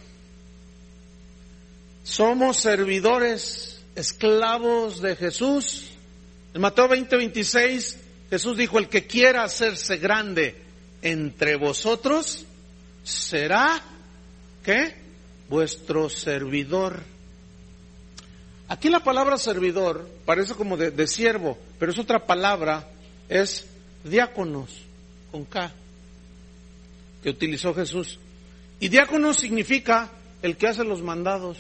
Somos servidores, esclavos de Jesús. En Mateo veinte, veintiséis, Jesús dijo, el que quiera hacerse grande entre vosotros, será, ¿qué? Vuestro servidor. Aquí la palabra servidor parece como de, de siervo, pero es otra palabra, es diáconos, con K, que utilizó Jesús. Y diácono significa el que hace los mandados.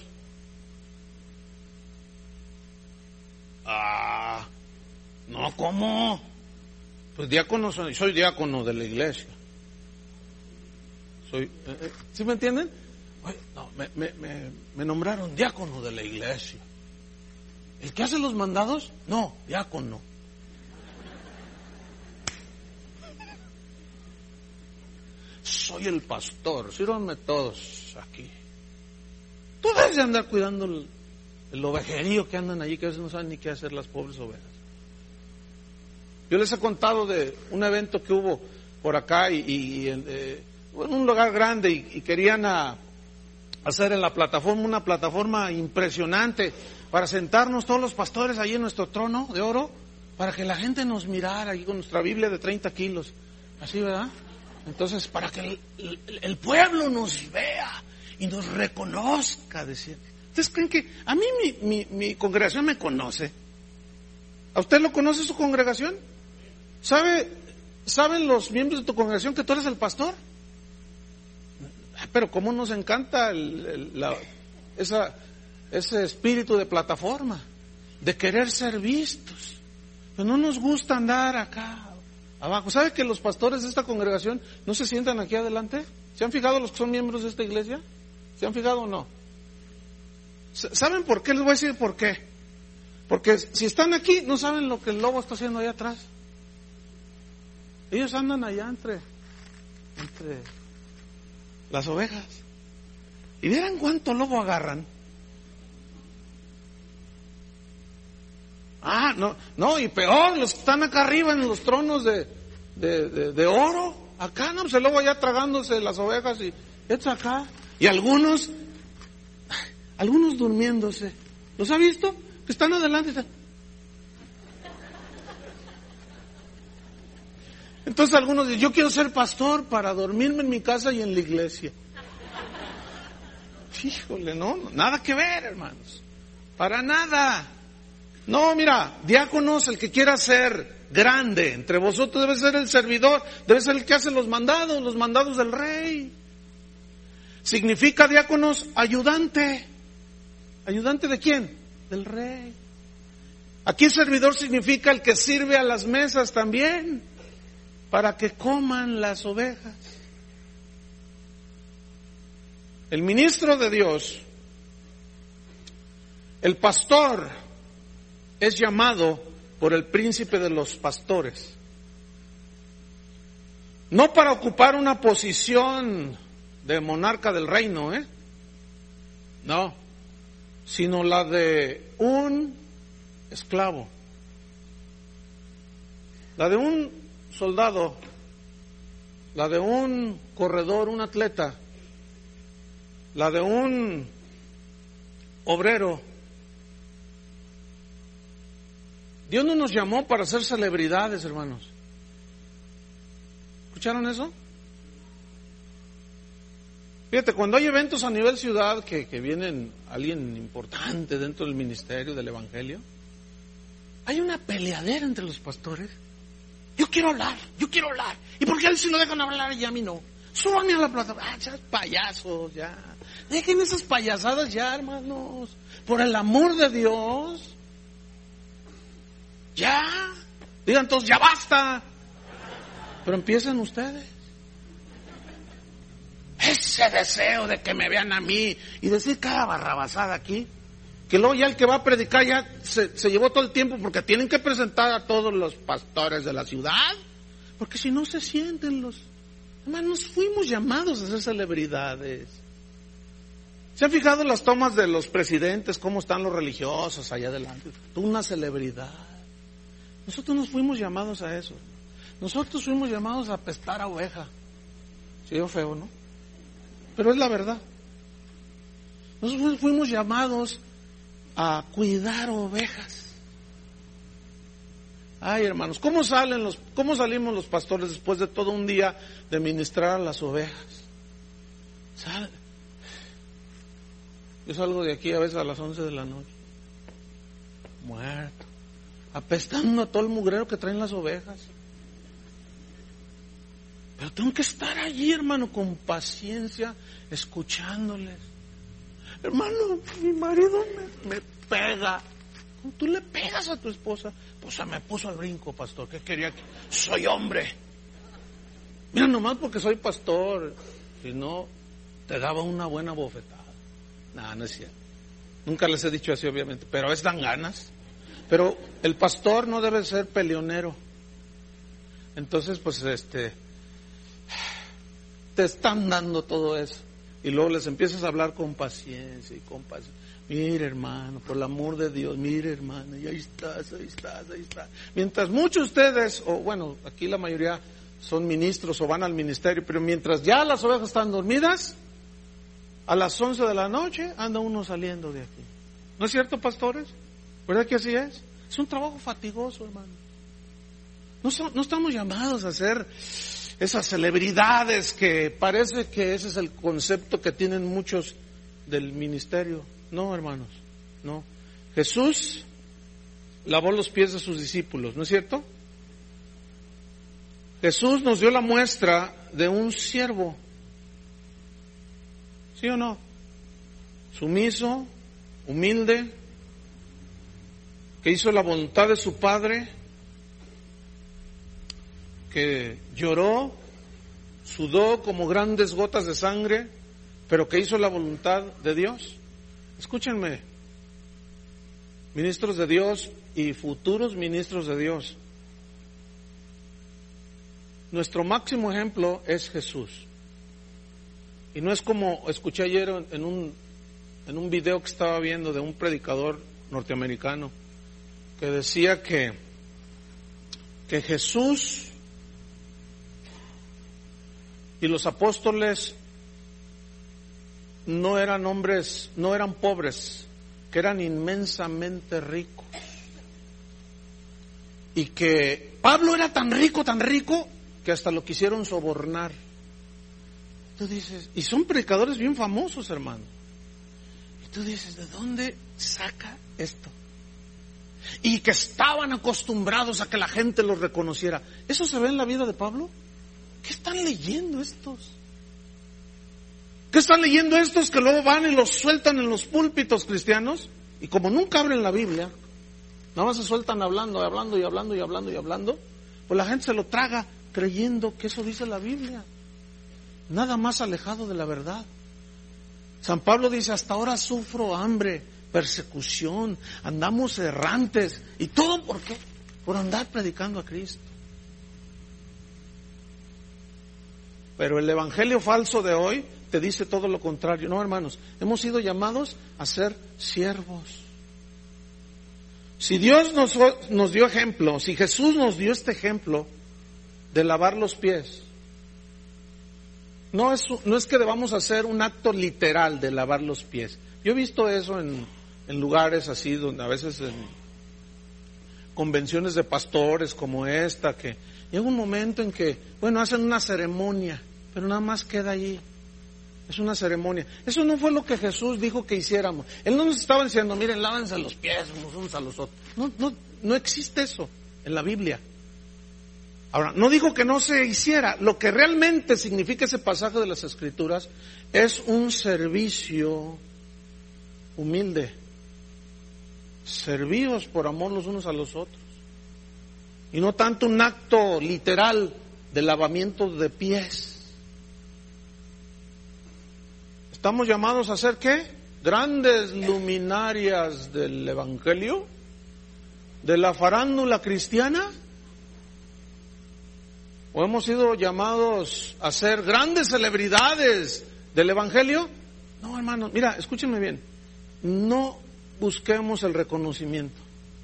Ah, no, ¿cómo? Pues diácono soy, soy diácono de la iglesia. Soy, eh, eh, ¿sí me entienden? Oye, no, me, me, me, me nombraron diácono de la iglesia. ¿El que hace los mandados? No, diácono. Soy el pastor, sírvanme todos aquí. Tú debes de andar cuidando el, el ovejerío que andan allí, que a veces no saben ni qué hacer las pobres ovejas. Yo les he contado de un evento que hubo por acá y, y eh, en un lugar grande y, y querían a, hacer en la plataforma una plataforma impresionante para sentarnos todos los pastores allí en nuestro trono de oro, para que la gente nos mirara ahí con nuestra Biblia de treinta kilos, así, ¿verdad? Entonces, para que el, el, el pueblo nos vea y nos reconozca, decían. ¿Ustedes creen que a mí mi, mi, mi congregación me conoce? ¿A usted lo conoce su congregación? ¿Sabe, ¿Saben los miembros de tu congregación que tú eres el pastor? Pero cómo nos encanta el, el, la, esa, ese espíritu de plataforma, de querer ser vistos. Pero no nos gusta andar acá abajo. ¿Sabe que los pastores de esta congregación no se sientan aquí adelante? ¿Se han fijado los que son miembros de esta iglesia? ¿Se han fijado o no? ¿Saben por qué? Les voy a decir por qué. Porque si están aquí, no saben lo que el lobo está haciendo allá atrás. Ellos andan allá entre, entre las ovejas. Y vieran cuánto lobo agarran. Ah, no, no, y peor, los que están acá arriba en los tronos de, de, de, de oro. Acá, no, pues el lobo allá tragándose las ovejas y estos acá. Y algunos, algunos durmiéndose. ¿Los ha visto? Que están adelante. Están... Entonces algunos dicen, yo quiero ser pastor para dormirme en mi casa y en la iglesia. Híjole, no, nada que ver, hermanos. Para nada. No, mira, diáconos, el que quiera ser grande entre vosotros debe ser el servidor, debe ser el que hace los mandados, los mandados del rey. Significa, diáconos, ayudante. ¿Ayudante de quién? Del rey. Aquí servidor significa el que sirve a las mesas también, para que coman las ovejas. El ministro de Dios, el pastor, es llamado por el príncipe de los pastores, no para ocupar una posición de monarca del reino, ¿eh? No, sino la de un esclavo, la de un soldado, la de un corredor, un atleta, la de un obrero. Dios no nos llamó para ser celebridades, hermanos. ¿Escucharon eso? Fíjate, cuando hay eventos a nivel ciudad que, que vienen alguien importante dentro del ministerio del evangelio, hay una peleadera entre los pastores. Yo quiero hablar, yo quiero hablar. ¿Y por qué a él sí lo dejan hablar y a mí no? Súbanme a la plataforma. Ah, ya payasos, ya. Dejen esas payasadas ya, hermanos. Por el amor de Dios. Ya. Digan todos, ya basta. Pero empiecen ustedes. Ese deseo de que me vean a mí y decir cada barrabasada aquí, que luego ya el que va a predicar ya se, se llevó todo el tiempo porque tienen que presentar a todos los pastores de la ciudad, porque si no se sienten los... Hermanos, fuimos llamados a ser celebridades. ¿Se han fijado en las tomas de los presidentes, cómo están los religiosos allá adelante? Una celebridad. Nosotros nos fuimos llamados a eso. Nosotros fuimos llamados a apestar a oveja. Sí, o feo, ¿no? Pero es la verdad. Nosotros fuimos llamados a cuidar ovejas. Ay, hermanos, ¿cómo salen los, cómo salimos los pastores después de todo un día de ministrar a las ovejas? Sal... Yo salgo de aquí a veces a las once de la noche. muerto, apestando a todo el mugrero que traen las ovejas. Pero tengo que estar allí, hermano, con paciencia, escuchándoles. Hermano, mi marido me, me pega. Tú le pegas a tu esposa. Pues se me puso al brinco, pastor. ¿Qué quería? Soy hombre. Mira, nomás porque soy pastor. Si no, te daba una buena bofetada. No, no es cierto. Nunca les he dicho así, obviamente, pero es dan ganas. Pero el pastor no debe ser peleonero. Entonces, pues, este, te están dando todo eso. Y luego les empiezas a hablar con paciencia y con paciencia. Mire, hermano, por el amor de Dios, mire, hermano, y ahí estás, ahí estás, ahí estás. Mientras muchos de ustedes, o bueno, aquí la mayoría son ministros o van al ministerio, pero mientras ya las ovejas están dormidas, a las once de la noche anda uno saliendo de aquí. ¿No es cierto, pastores? ¿Verdad que así es? Es un trabajo fatigoso, hermano. No, so, no estamos llamados a ser esas celebridades que parece que ese es el concepto que tienen muchos del ministerio. No, hermanos, no. Jesús lavó los pies de sus discípulos, ¿no es cierto? Jesús nos dio la muestra de un siervo, ¿sí o no? Sumiso, humilde, que hizo la voluntad de su Padre, que lloró, sudó como grandes gotas de sangre, pero que hizo la voluntad de Dios. Escúchenme, ministros de Dios y futuros ministros de Dios. Nuestro máximo ejemplo es Jesús. Y no es como escuché ayer en un, en un video que estaba viendo de un predicador norteamericano que decía que, que Jesús y los apóstoles no eran hombres, no eran pobres, que eran inmensamente ricos. Y que Pablo era tan rico, tan rico, que hasta lo quisieron sobornar. Tú dices, y son predicadores bien famosos, hermano. Y tú dices, ¿de dónde saca esto? Y que estaban acostumbrados a que la gente los reconociera. ¿Eso se ve en la vida de Pablo? ¿Qué están leyendo estos? ¿Qué están leyendo estos que luego van y los sueltan en los púlpitos cristianos? Y como nunca abren la Biblia, nada más se sueltan hablando, hablando y hablando y hablando y hablando, pues la gente se lo traga creyendo que eso dice la Biblia. Nada más alejado de la verdad. San Pablo dice, hasta ahora sufro hambre, persecución, andamos errantes. ¿Y todo por qué? Por andar predicando a Cristo. Pero el evangelio falso de hoy te dice todo lo contrario. No, hermanos, hemos sido llamados a ser siervos. Si Dios nos, nos dio ejemplo, si Jesús nos dio este ejemplo de lavar los pies, no es, no es que debamos hacer un acto literal de lavar los pies. Yo he visto eso en, en lugares así, donde a veces en convenciones de pastores como esta, que llega un momento en que, bueno, hacen una ceremonia, pero nada más queda allí. Es una ceremonia. Eso no fue lo que Jesús dijo que hiciéramos. Él no nos estaba diciendo, miren, lávense los pies unos a los otros. No, no, no existe eso en la Biblia. Ahora, no digo que no se hiciera. Lo que realmente significa ese pasaje de las Escrituras es un servicio humilde. Servidos por amor los unos a los otros. Y no tanto un acto literal de lavamiento de pies. ¿Estamos llamados a ser qué? Grandes luminarias del Evangelio, de la farándula cristiana. ¿O hemos sido llamados a ser grandes celebridades del Evangelio? No, hermanos, mira, escúchenme bien. No busquemos el reconocimiento,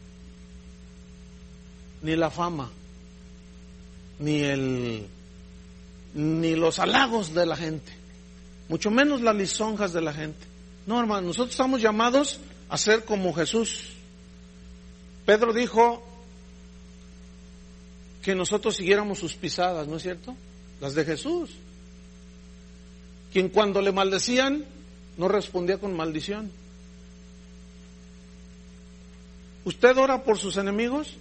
ni la fama, ni el, ni los halagos de la gente, mucho menos las lisonjas de la gente. No, hermano, nosotros estamos llamados a ser como Jesús. Pedro dijo que nosotros siguiéramos sus pisadas, ¿no es cierto? Las de Jesús. Quien cuando le maldecían, no respondía con maldición. ¿Usted ora por sus enemigos?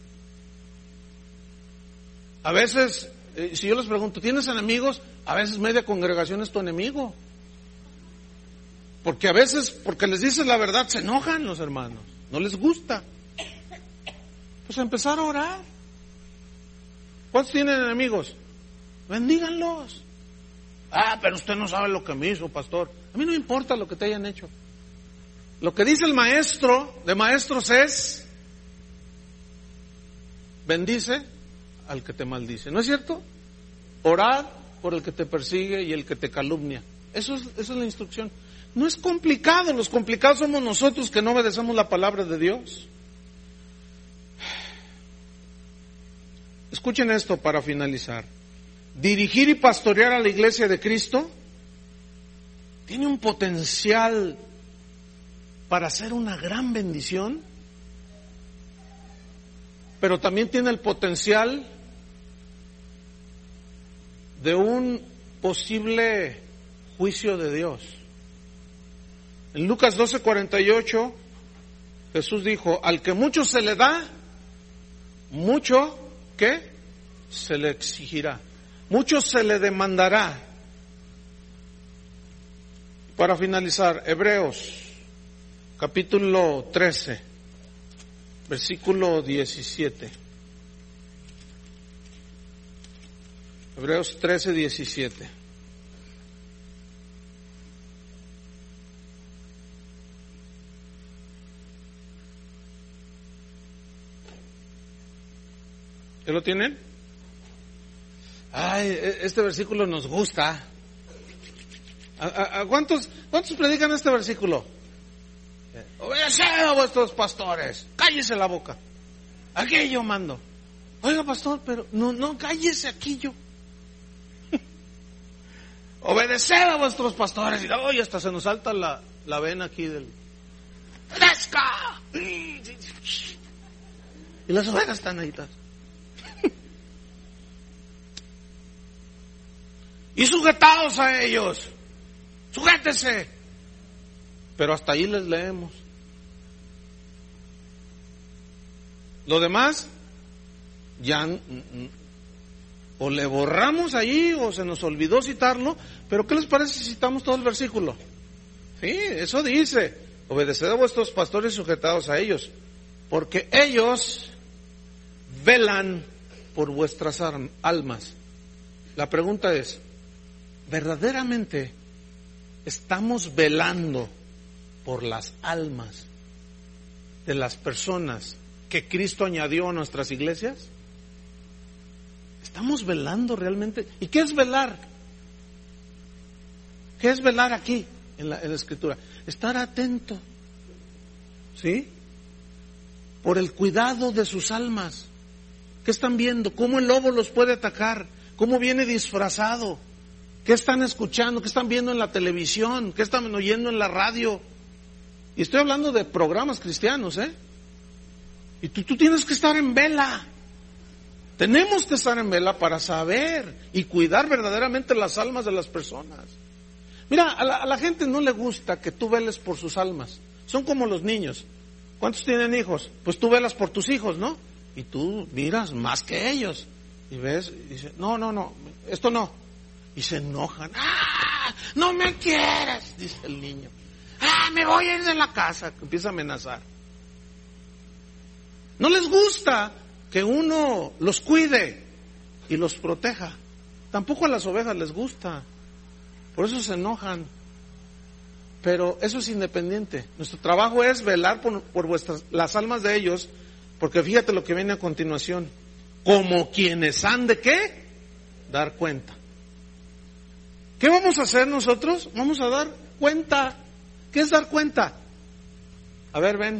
A veces, eh, si yo les pregunto, ¿tienes enemigos? A veces media congregación es tu enemigo. Porque a veces, porque les dices la verdad, se enojan los hermanos, no les gusta. Pues empezar a orar. ¿Cuántos tienen enemigos? Bendíganlos. Ah, pero usted no sabe lo que me hizo, pastor. A mí no me importa lo que te hayan hecho. Lo que dice el maestro de maestros es: bendice al que te maldice. ¿No es cierto? Orad por el que te persigue y el que te calumnia. Eso es, eso es la instrucción. No es complicado, los complicados somos nosotros que no obedecemos la palabra de Dios. Escuchen esto para finalizar. Dirigir y pastorear a la iglesia de Cristo tiene un potencial para ser una gran bendición, pero también tiene el potencial de un posible juicio de Dios. En Lucas doce cuarenta y ocho, Jesús dijo: al que mucho se le da, mucho, ¿qué? Se le exigirá. Mucho se le demandará. Para finalizar, Hebreos, capítulo trece, versículo diecisiete. Hebreos trece, diecisiete. ¿Ya lo tienen? Ay, este versículo nos gusta. ¿A, a, a cuántos, cuántos predican este versículo? Obedeced a vuestros pastores, cállese la boca. Aquí yo mando. Oiga, pastor, pero no, no, cállese aquí yo. Obedeced a vuestros pastores. Y oye, hasta se nos salta la, la vena aquí del... ¡Fresca! Y las ovejas están ahí. Y sujetados a ellos. Sujétese. Pero hasta ahí les leemos. Lo demás, ya o le borramos ahí o se nos olvidó citarlo. Pero ¿qué les parece si citamos todo el versículo? Sí, eso dice: obedeced a vuestros pastores sujetados a ellos, porque ellos velan por vuestras almas. La pregunta es: ¿verdaderamente estamos velando por las almas de las personas que Cristo añadió a nuestras iglesias? ¿Estamos velando realmente? ¿Y qué es velar? ¿Qué es velar aquí en la, en la Escritura? Estar atento, ¿sí? Por el cuidado de sus almas. ¿Qué están viendo? ¿Cómo el lobo los puede atacar? ¿Cómo viene disfrazado? ¿Qué están escuchando? ¿Qué están viendo en la televisión? ¿Qué están oyendo en la radio? Y estoy hablando de programas cristianos, ¿eh? Y tú, tú tienes que estar en vela. Tenemos que estar en vela para saber y cuidar verdaderamente las almas de las personas. Mira, a la, a la gente no le gusta que tú veles por sus almas. Son como los niños. ¿Cuántos tienen hijos? Pues tú velas por tus hijos, ¿no? Y tú miras más que ellos. Y ves, y dices, no, no, no, esto no. Y se enojan. ¡Ah! ¡No me quieres!, dice el niño. ¡Ah! Me voy a ir de la casa. Empieza a amenazar. No les gusta que uno los cuide y los proteja. Tampoco a las ovejas les gusta. Por eso se enojan. Pero eso es independiente. Nuestro trabajo es velar por, por vuestras, las almas de ellos, porque fíjate lo que viene a continuación. Como quienes han de ¿qué? Dar cuenta. ¿Qué vamos a hacer nosotros? Vamos a dar cuenta. ¿Qué es dar cuenta? A ver, ven.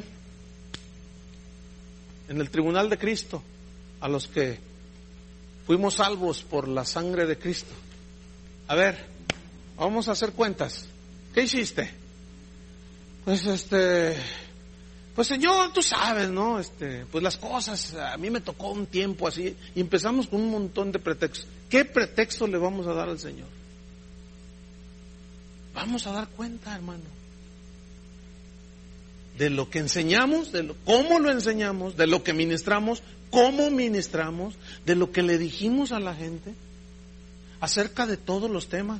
En el tribunal de Cristo, a los que fuimos salvos por la sangre de Cristo. A ver, vamos a hacer cuentas. ¿Qué hiciste? Pues este, pues Señor, tú sabes, ¿no? Este, pues las cosas, a mí me tocó un tiempo así, y empezamos con un montón de pretextos. ¿Qué pretexto le vamos a dar al Señor? Vamos a dar cuenta, hermano. de lo que enseñamos, de lo, cómo lo enseñamos, de lo que ministramos, cómo ministramos, de lo que le dijimos a la gente acerca de todos los temas.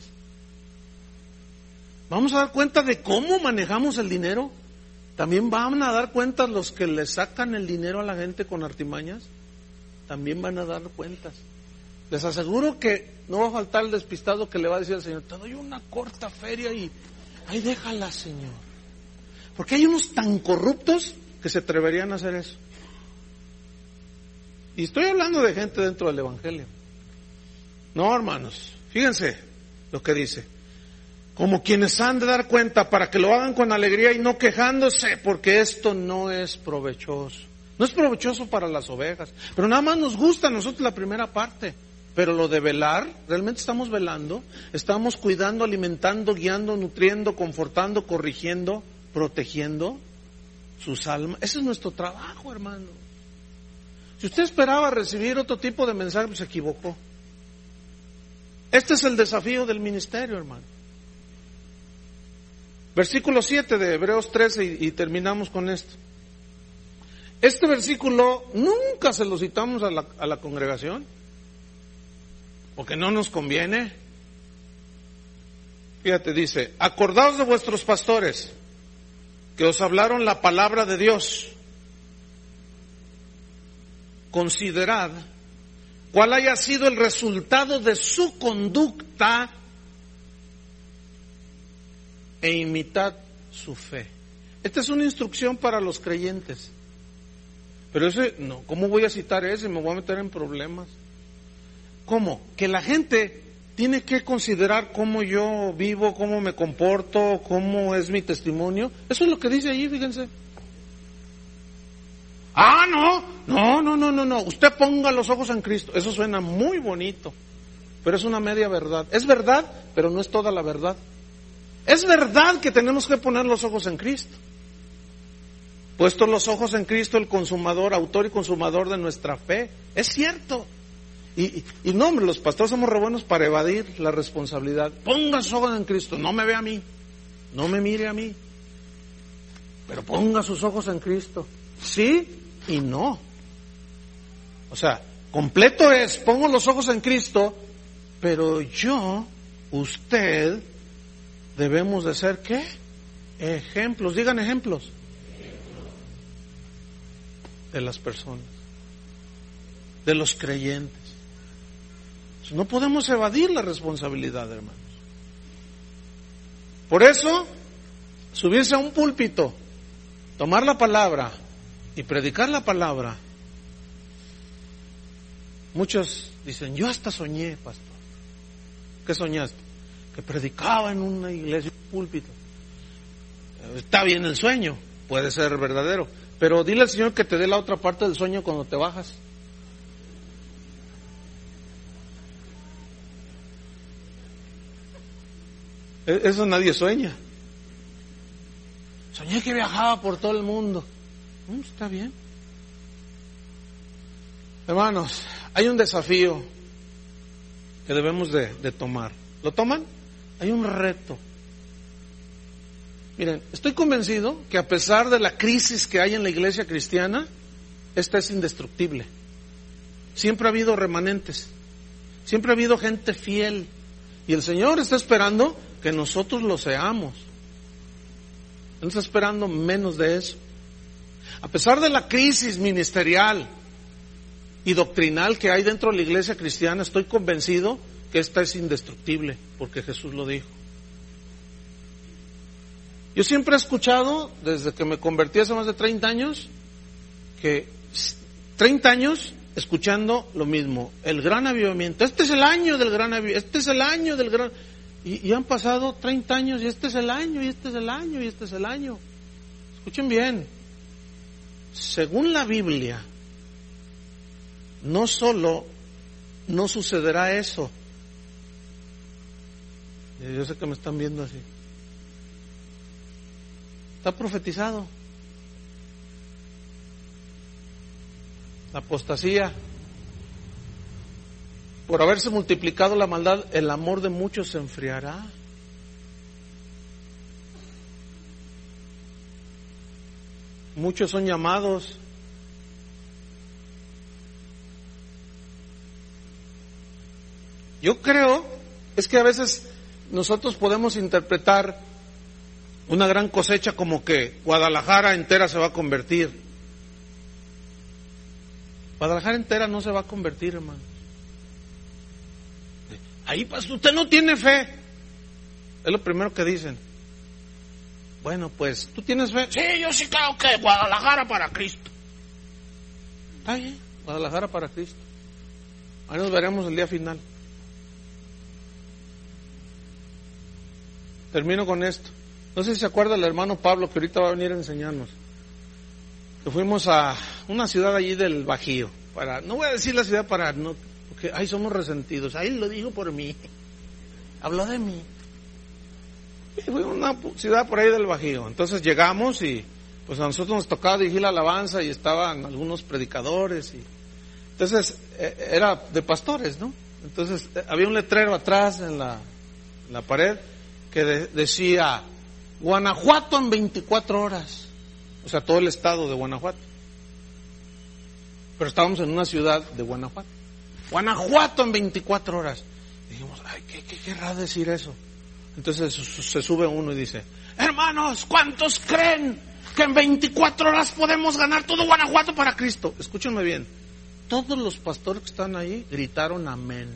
Vamos a dar cuenta de cómo manejamos el dinero. También van a dar cuenta los que le sacan el dinero a la gente con artimañas. También van a dar cuentas. Les aseguro que no va a faltar el despistado que le va a decir al Señor: te doy una corta feria y ahí déjala, Señor. Porque hay unos tan corruptos que se atreverían a hacer eso. Y estoy hablando de gente dentro del Evangelio. No, hermanos, fíjense lo que dice: como quienes han de dar cuenta, para que lo hagan con alegría y no quejándose, porque esto no es provechoso. No es provechoso para las ovejas, pero nada más nos gusta a nosotros la primera parte. Pero lo de velar, realmente estamos velando, estamos cuidando, alimentando, guiando, nutriendo, confortando, corrigiendo, protegiendo sus almas. Ese es nuestro trabajo, hermano. Si usted esperaba recibir otro tipo de mensaje, pues se equivocó. Este es el desafío del ministerio, hermano. Versículo siete de Hebreos trece, y, y terminamos con esto. Este versículo nunca se lo citamos a la, a la congregación, porque no nos conviene. Fíjate, dice: acordaos de vuestros pastores, que os hablaron la palabra de Dios. Considerad cuál haya sido el resultado de su conducta e imitad su fe. Esta es una instrucción para los creyentes. Pero ese, no, ¿cómo voy a citar ese? Me voy a meter en problemas. ¿Cómo? Que la gente tiene que considerar cómo yo vivo, cómo me comporto, cómo es mi testimonio. Eso es lo que dice ahí, fíjense. Ah, no, no, no, no, no, no. Usted ponga los ojos en Cristo. Eso suena muy bonito, pero es una media verdad. Es verdad, pero no es toda la verdad. Es verdad que tenemos que poner los ojos en Cristo. Puestos los ojos en Cristo, el consumador, autor y consumador de nuestra fe. Es cierto. Y, y, y no, hombre, los pastores somos re buenos para evadir la responsabilidad. Ponga sus ojos en Cristo, no me vea a mí, no me mire a mí, pero ponga sus ojos en Cristo. Sí y no. O sea, completo es, pongo los ojos en Cristo, pero yo, usted, debemos de ser, ¿qué? Ejemplos, digan ejemplos de las personas, de los creyentes. No podemos evadir la responsabilidad, hermanos. Por eso, subirse a un púlpito, tomar la palabra y predicar la palabra. Muchos dicen: yo hasta soñé, pastor. ¿Qué soñaste? Que predicaba en una iglesia, un púlpito. Está bien el sueño, puede ser verdadero, pero dile al Señor que te dé la otra parte del sueño cuando te bajas. Eso nadie sueña. Soñé que viajaba por todo el mundo. Mm, está bien. Hermanos, hay un desafío que debemos de, de tomar. ¿Lo toman? Hay un reto. Miren, estoy convencido que a pesar de la crisis que hay en la iglesia cristiana, esta es indestructible. Siempre ha habido remanentes, siempre ha habido gente fiel, y el Señor está esperando que nosotros lo seamos. No está esperando menos de eso. A pesar de la crisis ministerial y doctrinal que hay dentro de la iglesia cristiana, estoy convencido que esta es indestructible, porque Jesús lo dijo. Yo siempre he escuchado, desde que me convertí hace más de treinta años, que treinta años escuchando lo mismo, el gran avivamiento. Este es el año del gran avivamiento, este es el año del gran... Y, y han pasado treinta años, y este es el año, y este es el año, y este es el año. Escuchen bien, según la Biblia, no solo no sucederá eso. Yo sé que me están viendo así. Está profetizado. La apostasía. Por haberse multiplicado la maldad, el amor de muchos se enfriará. muchos son llamados. Yo creo, es que a veces nosotros podemos interpretar una gran cosecha como que Guadalajara entera se va a convertir. Guadalajara entera no se va a convertir, hermano. Ahí pues usted no tiene fe. Es lo primero que dicen. Bueno, pues, ¿tú tienes fe? Sí, yo sí creo que Guadalajara para Cristo. Está bien, Guadalajara para Cristo. Ahí nos veremos el día final. Termino con esto. No sé si se acuerda el hermano Pablo, que ahorita va a venir a enseñarnos. Que fuimos a una ciudad allí del Bajío. Para, no voy a decir la ciudad para no, porque ahí somos resentidos. Ahí lo dijo por mí. Habló de mí. Y fue una ciudad por ahí del Bajío. Entonces llegamos y pues a nosotros nos tocaba dirigir la alabanza y estaban algunos predicadores. Y entonces eh, era de pastores, ¿no? Entonces eh, había un letrero atrás en la, en la pared que de, decía Guanajuato en veinticuatro horas. O sea, todo el estado de Guanajuato. Pero estábamos en una ciudad de Guanajuato. Guanajuato en veinticuatro horas. Dijimos, ay, ¿qué, qué querrá decir eso? Entonces se sube uno y dice, hermanos, ¿cuántos creen que en veinticuatro horas podemos ganar todo Guanajuato para Cristo? Escúchenme bien. Todos los pastores que están ahí gritaron amén.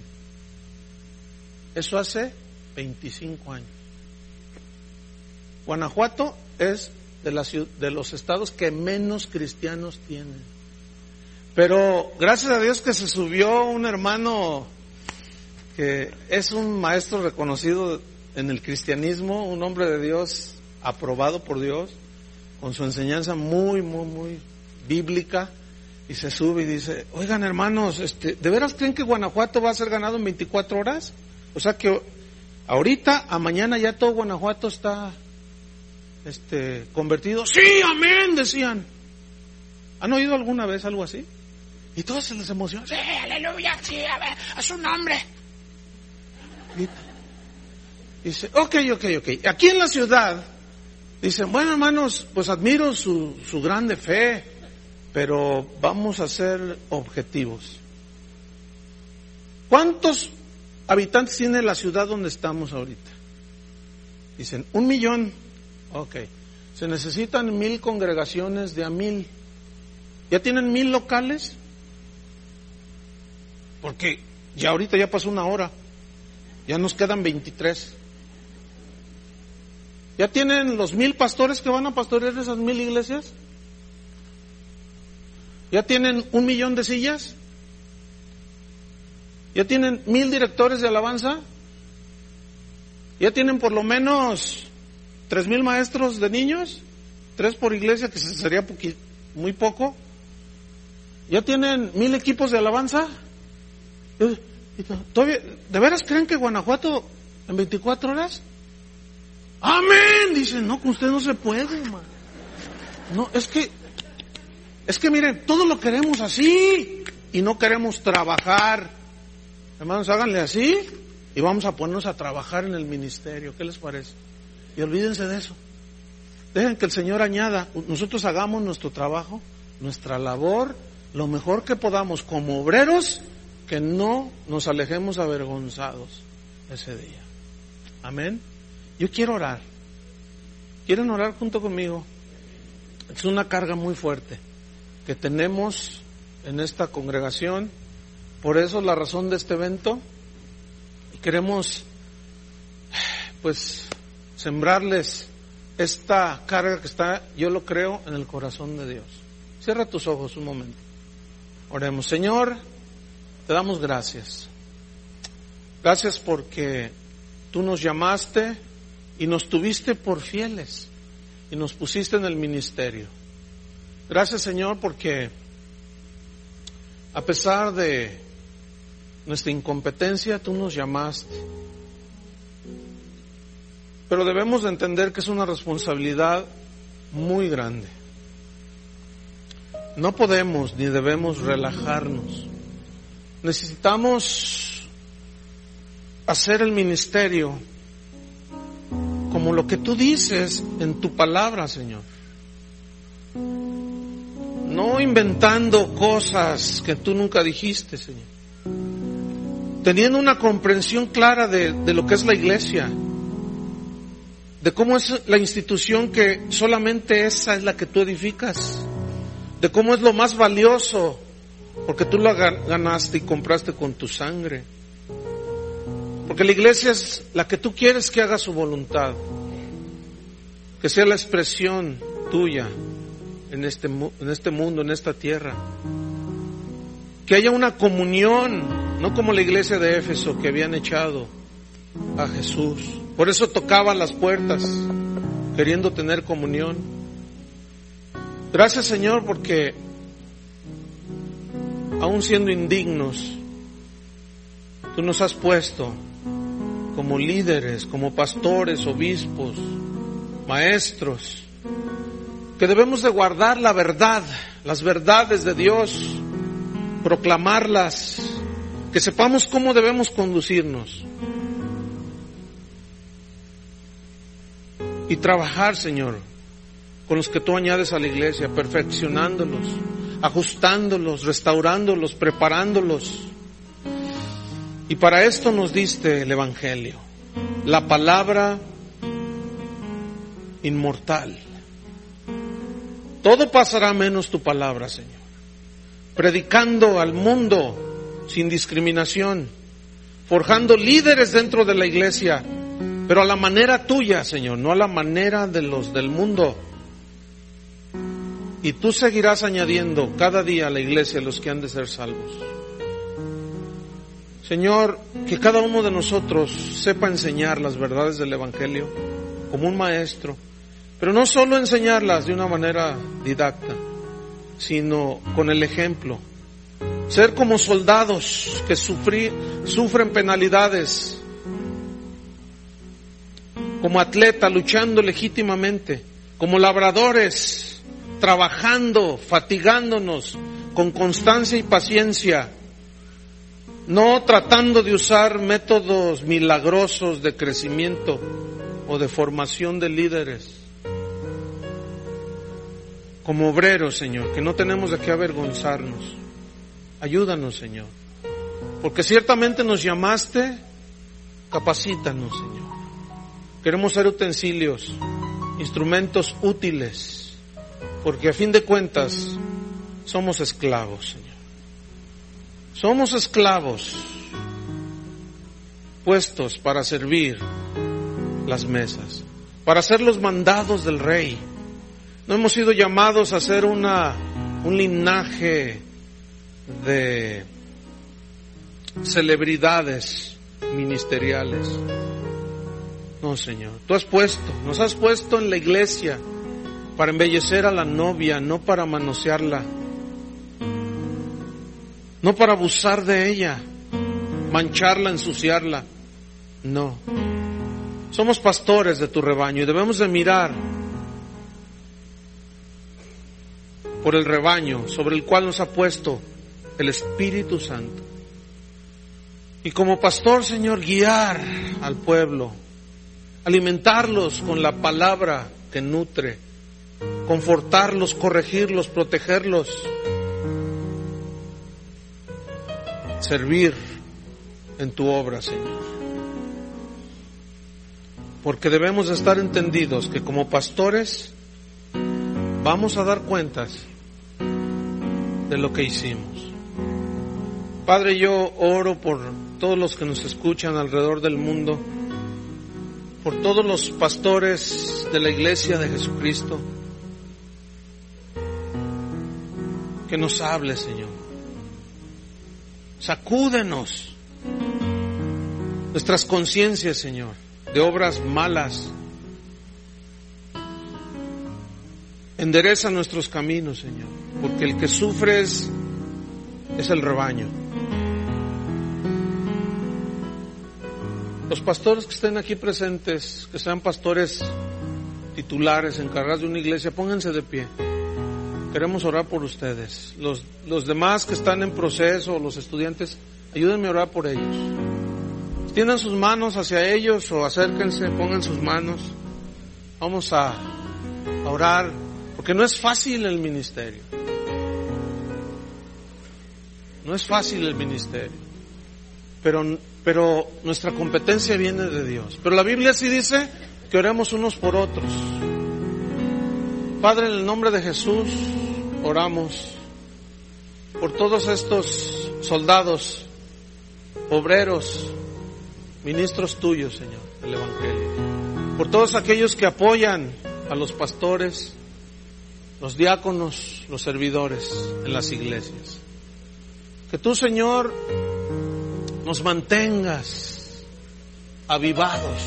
Eso hace veinticinco años. Guanajuato es de, la, de los estados que menos cristianos tienen. Pero gracias a Dios que se subió un hermano que es un maestro reconocido en el cristianismo, un hombre de Dios, aprobado por Dios, con su enseñanza muy, muy, muy bíblica, y se sube y dice, oigan hermanos, este, ¿de veras creen que Guanajuato va a ser ganado en veinticuatro horas? O sea que ahorita, a mañana ya todo Guanajuato está este, convertido. Sí, amén, decían. ¿Han oído alguna vez algo así? Y todos se les emociona. Sí, aleluya, sí, a ver, a su nombre. Dice, ok, ok, ok. Aquí en la ciudad, dicen, bueno hermanos, pues admiro su, su grande fe, pero vamos a ser objetivos. ¿Cuántos habitantes tiene la ciudad donde estamos ahorita? Dicen, un millón. Ok. Se necesitan mil congregaciones de a mil. ¿Ya tienen mil locales? Porque ya ahorita ya pasó una hora. Ya nos quedan veintitrés. ¿Ya tienen los mil pastores que van a pastorear esas mil iglesias? ¿Ya tienen un millón de sillas? ¿Ya tienen mil directores de alabanza? ¿Ya tienen por lo menos tres mil maestros de niños? Tres por iglesia, que sería poqui, muy poco. ¿Ya tienen mil equipos de alabanza? ¿Todavía, ¿De veras creen que Guanajuato en veinticuatro horas? Amén, dicen, no, con usted no se puede, man. No, es que, es que miren, todo lo queremos así y no queremos trabajar. Hermanos, háganle así y vamos a ponernos a trabajar en el ministerio. ¿Qué les parece? Y olvídense de eso. Dejen que el Señor añada. Nosotros hagamos nuestro trabajo, nuestra labor, lo mejor que podamos como obreros, que no nos alejemos avergonzados ese día. Amén. Yo quiero orar. ¿Quieren orar junto conmigo? Es una carga muy fuerte que tenemos en esta congregación. Por eso la razón de este evento. Y queremos, pues, sembrarles esta carga que está, yo lo creo, en el corazón de Dios. Cierra tus ojos un momento. Oremos. Señor, te damos gracias. Gracias porque tú nos llamaste y nos tuviste por fieles y nos pusiste en el ministerio. Gracias, Señor, porque a pesar de nuestra incompetencia, tú nos llamaste. Pero debemos de entender que es una responsabilidad muy grande. No podemos ni debemos relajarnos. Necesitamos hacer el ministerio como lo que tú dices en tu palabra, Señor. no inventando cosas que tú nunca dijiste, Señor. Teniendo una comprensión clara de, de lo que es la iglesia, de cómo es la institución que solamente esa es la que tú edificas, de cómo es lo más valioso, porque tú la ganaste y compraste con tu sangre. Porque la iglesia es la que tú quieres que haga su voluntad, que sea la expresión tuya en este, en este mundo, en esta tierra. Que haya una comunión, no como la iglesia de Éfeso, que habían echado a Jesús. Por eso tocaban las puertas, queriendo tener comunión. Gracias, Señor, porque aún siendo indignos, tú nos has puesto como líderes, como pastores, obispos, maestros, que debemos de guardar la verdad, las verdades de Dios, proclamarlas, que sepamos cómo debemos conducirnos y trabajar, Señor, con los que tú añades a la iglesia, perfeccionándolos, ajustándolos, restaurándolos, preparándolos. Y para esto nos diste el Evangelio, la palabra inmortal. Todo pasará menos tu palabra, Señor. Predicando al mundo sin discriminación, forjando líderes dentro de la iglesia, pero a la manera tuya, Señor, no a la manera de los del mundo. Y tú seguirás añadiendo cada día a la iglesia los que han de ser salvos. Señor, que cada uno de nosotros sepa enseñar las verdades del Evangelio como un maestro, pero no solo enseñarlas de una manera didacta, sino con el ejemplo. Ser como soldados que sufrí, sufren penalidades, como atleta luchando legítimamente, como labradores trabajando, fatigándonos con constancia y paciencia, no tratando de usar métodos milagrosos de crecimiento o de formación de líderes. Como obreros, Señor, que no tenemos de qué avergonzarnos. Ayúdanos, Señor, porque ciertamente nos llamaste, capacítanos, Señor. Queremos ser utensilios, instrumentos útiles, porque a fin de cuentas somos esclavos, Señor. Somos esclavos puestos para servir las mesas, para ser los mandados del Rey. No hemos sido llamados a ser una, un linaje de celebridades ministeriales. No, Señor, tú has puesto, nos has puesto en la iglesia para embellecer a la novia, no para manosearla, no para abusar de ella, mancharla, ensuciarla. No, somos pastores de tu rebaño y debemos de mirar por el rebaño sobre el cual nos ha puesto el Espíritu Santo. Y como pastor, Señor, guiar al pueblo, alimentarlos con la palabra que nutre, confortarlos, corregirlos, protegerlos, servir en tu obra, Señor. Porque debemos estar entendidos que como pastores vamos a dar cuentas de lo que hicimos. Padre, yo oro por todos los que nos escuchan alrededor del mundo, por todos los pastores de la iglesia de Jesucristo. Que nos hable, Señor. Sacúdenos nuestras conciencias, Señor, de obras malas. Endereza nuestros caminos, Señor, porque el que sufre es, es el rebaño. Los pastores que estén aquí presentes, que sean pastores titulares, encargados de una iglesia, pónganse de pie. Queremos orar por ustedes. Los, los demás que están en proceso, los estudiantes, ayúdenme a orar por ellos. Extiendan sus manos hacia ellos o acérquense, pongan sus manos. Vamos a, a orar, porque no es fácil el ministerio. No es fácil el ministerio, pero, pero nuestra competencia viene de Dios. Pero la Biblia sí dice que oremos unos por otros. Padre, en el nombre de Jesús, oramos por todos estos soldados, obreros, ministros tuyos, Señor, del Evangelio. Por todos aquellos que apoyan a los pastores, los diáconos, los servidores en las iglesias. Que tú, Señor, nos mantengas avivados,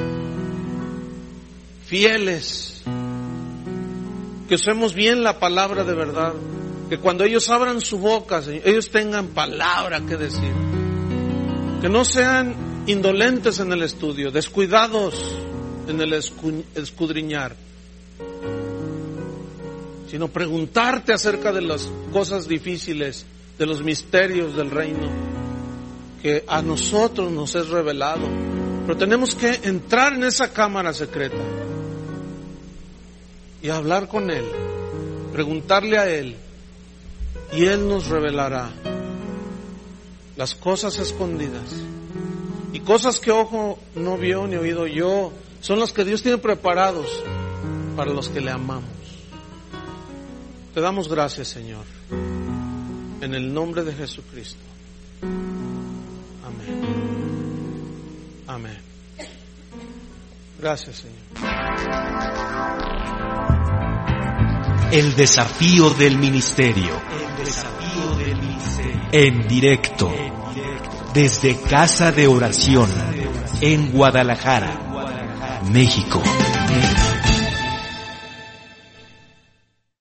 fieles, que usemos bien la palabra de verdad, que cuando ellos abran su boca, Señor, ellos tengan palabra que decir, que no sean indolentes en el estudio, descuidados en el escudriñar, sino preguntarte acerca de las cosas difíciles, de los misterios del reino, que a nosotros nos es revelado. Pero tenemos que entrar en esa cámara secreta y hablar con Él, preguntarle a Él, y Él nos revelará las cosas escondidas. Y cosas que ojo no vio ni oído yo, son las que Dios tiene preparados para los que le amamos. Te damos gracias, Señor, en el nombre de Jesucristo. Amén. Amén. Gracias, Señor. El desafío del ministerio. El desafío del ministerio. En directo. Desde Casa de Oración en Guadalajara, México.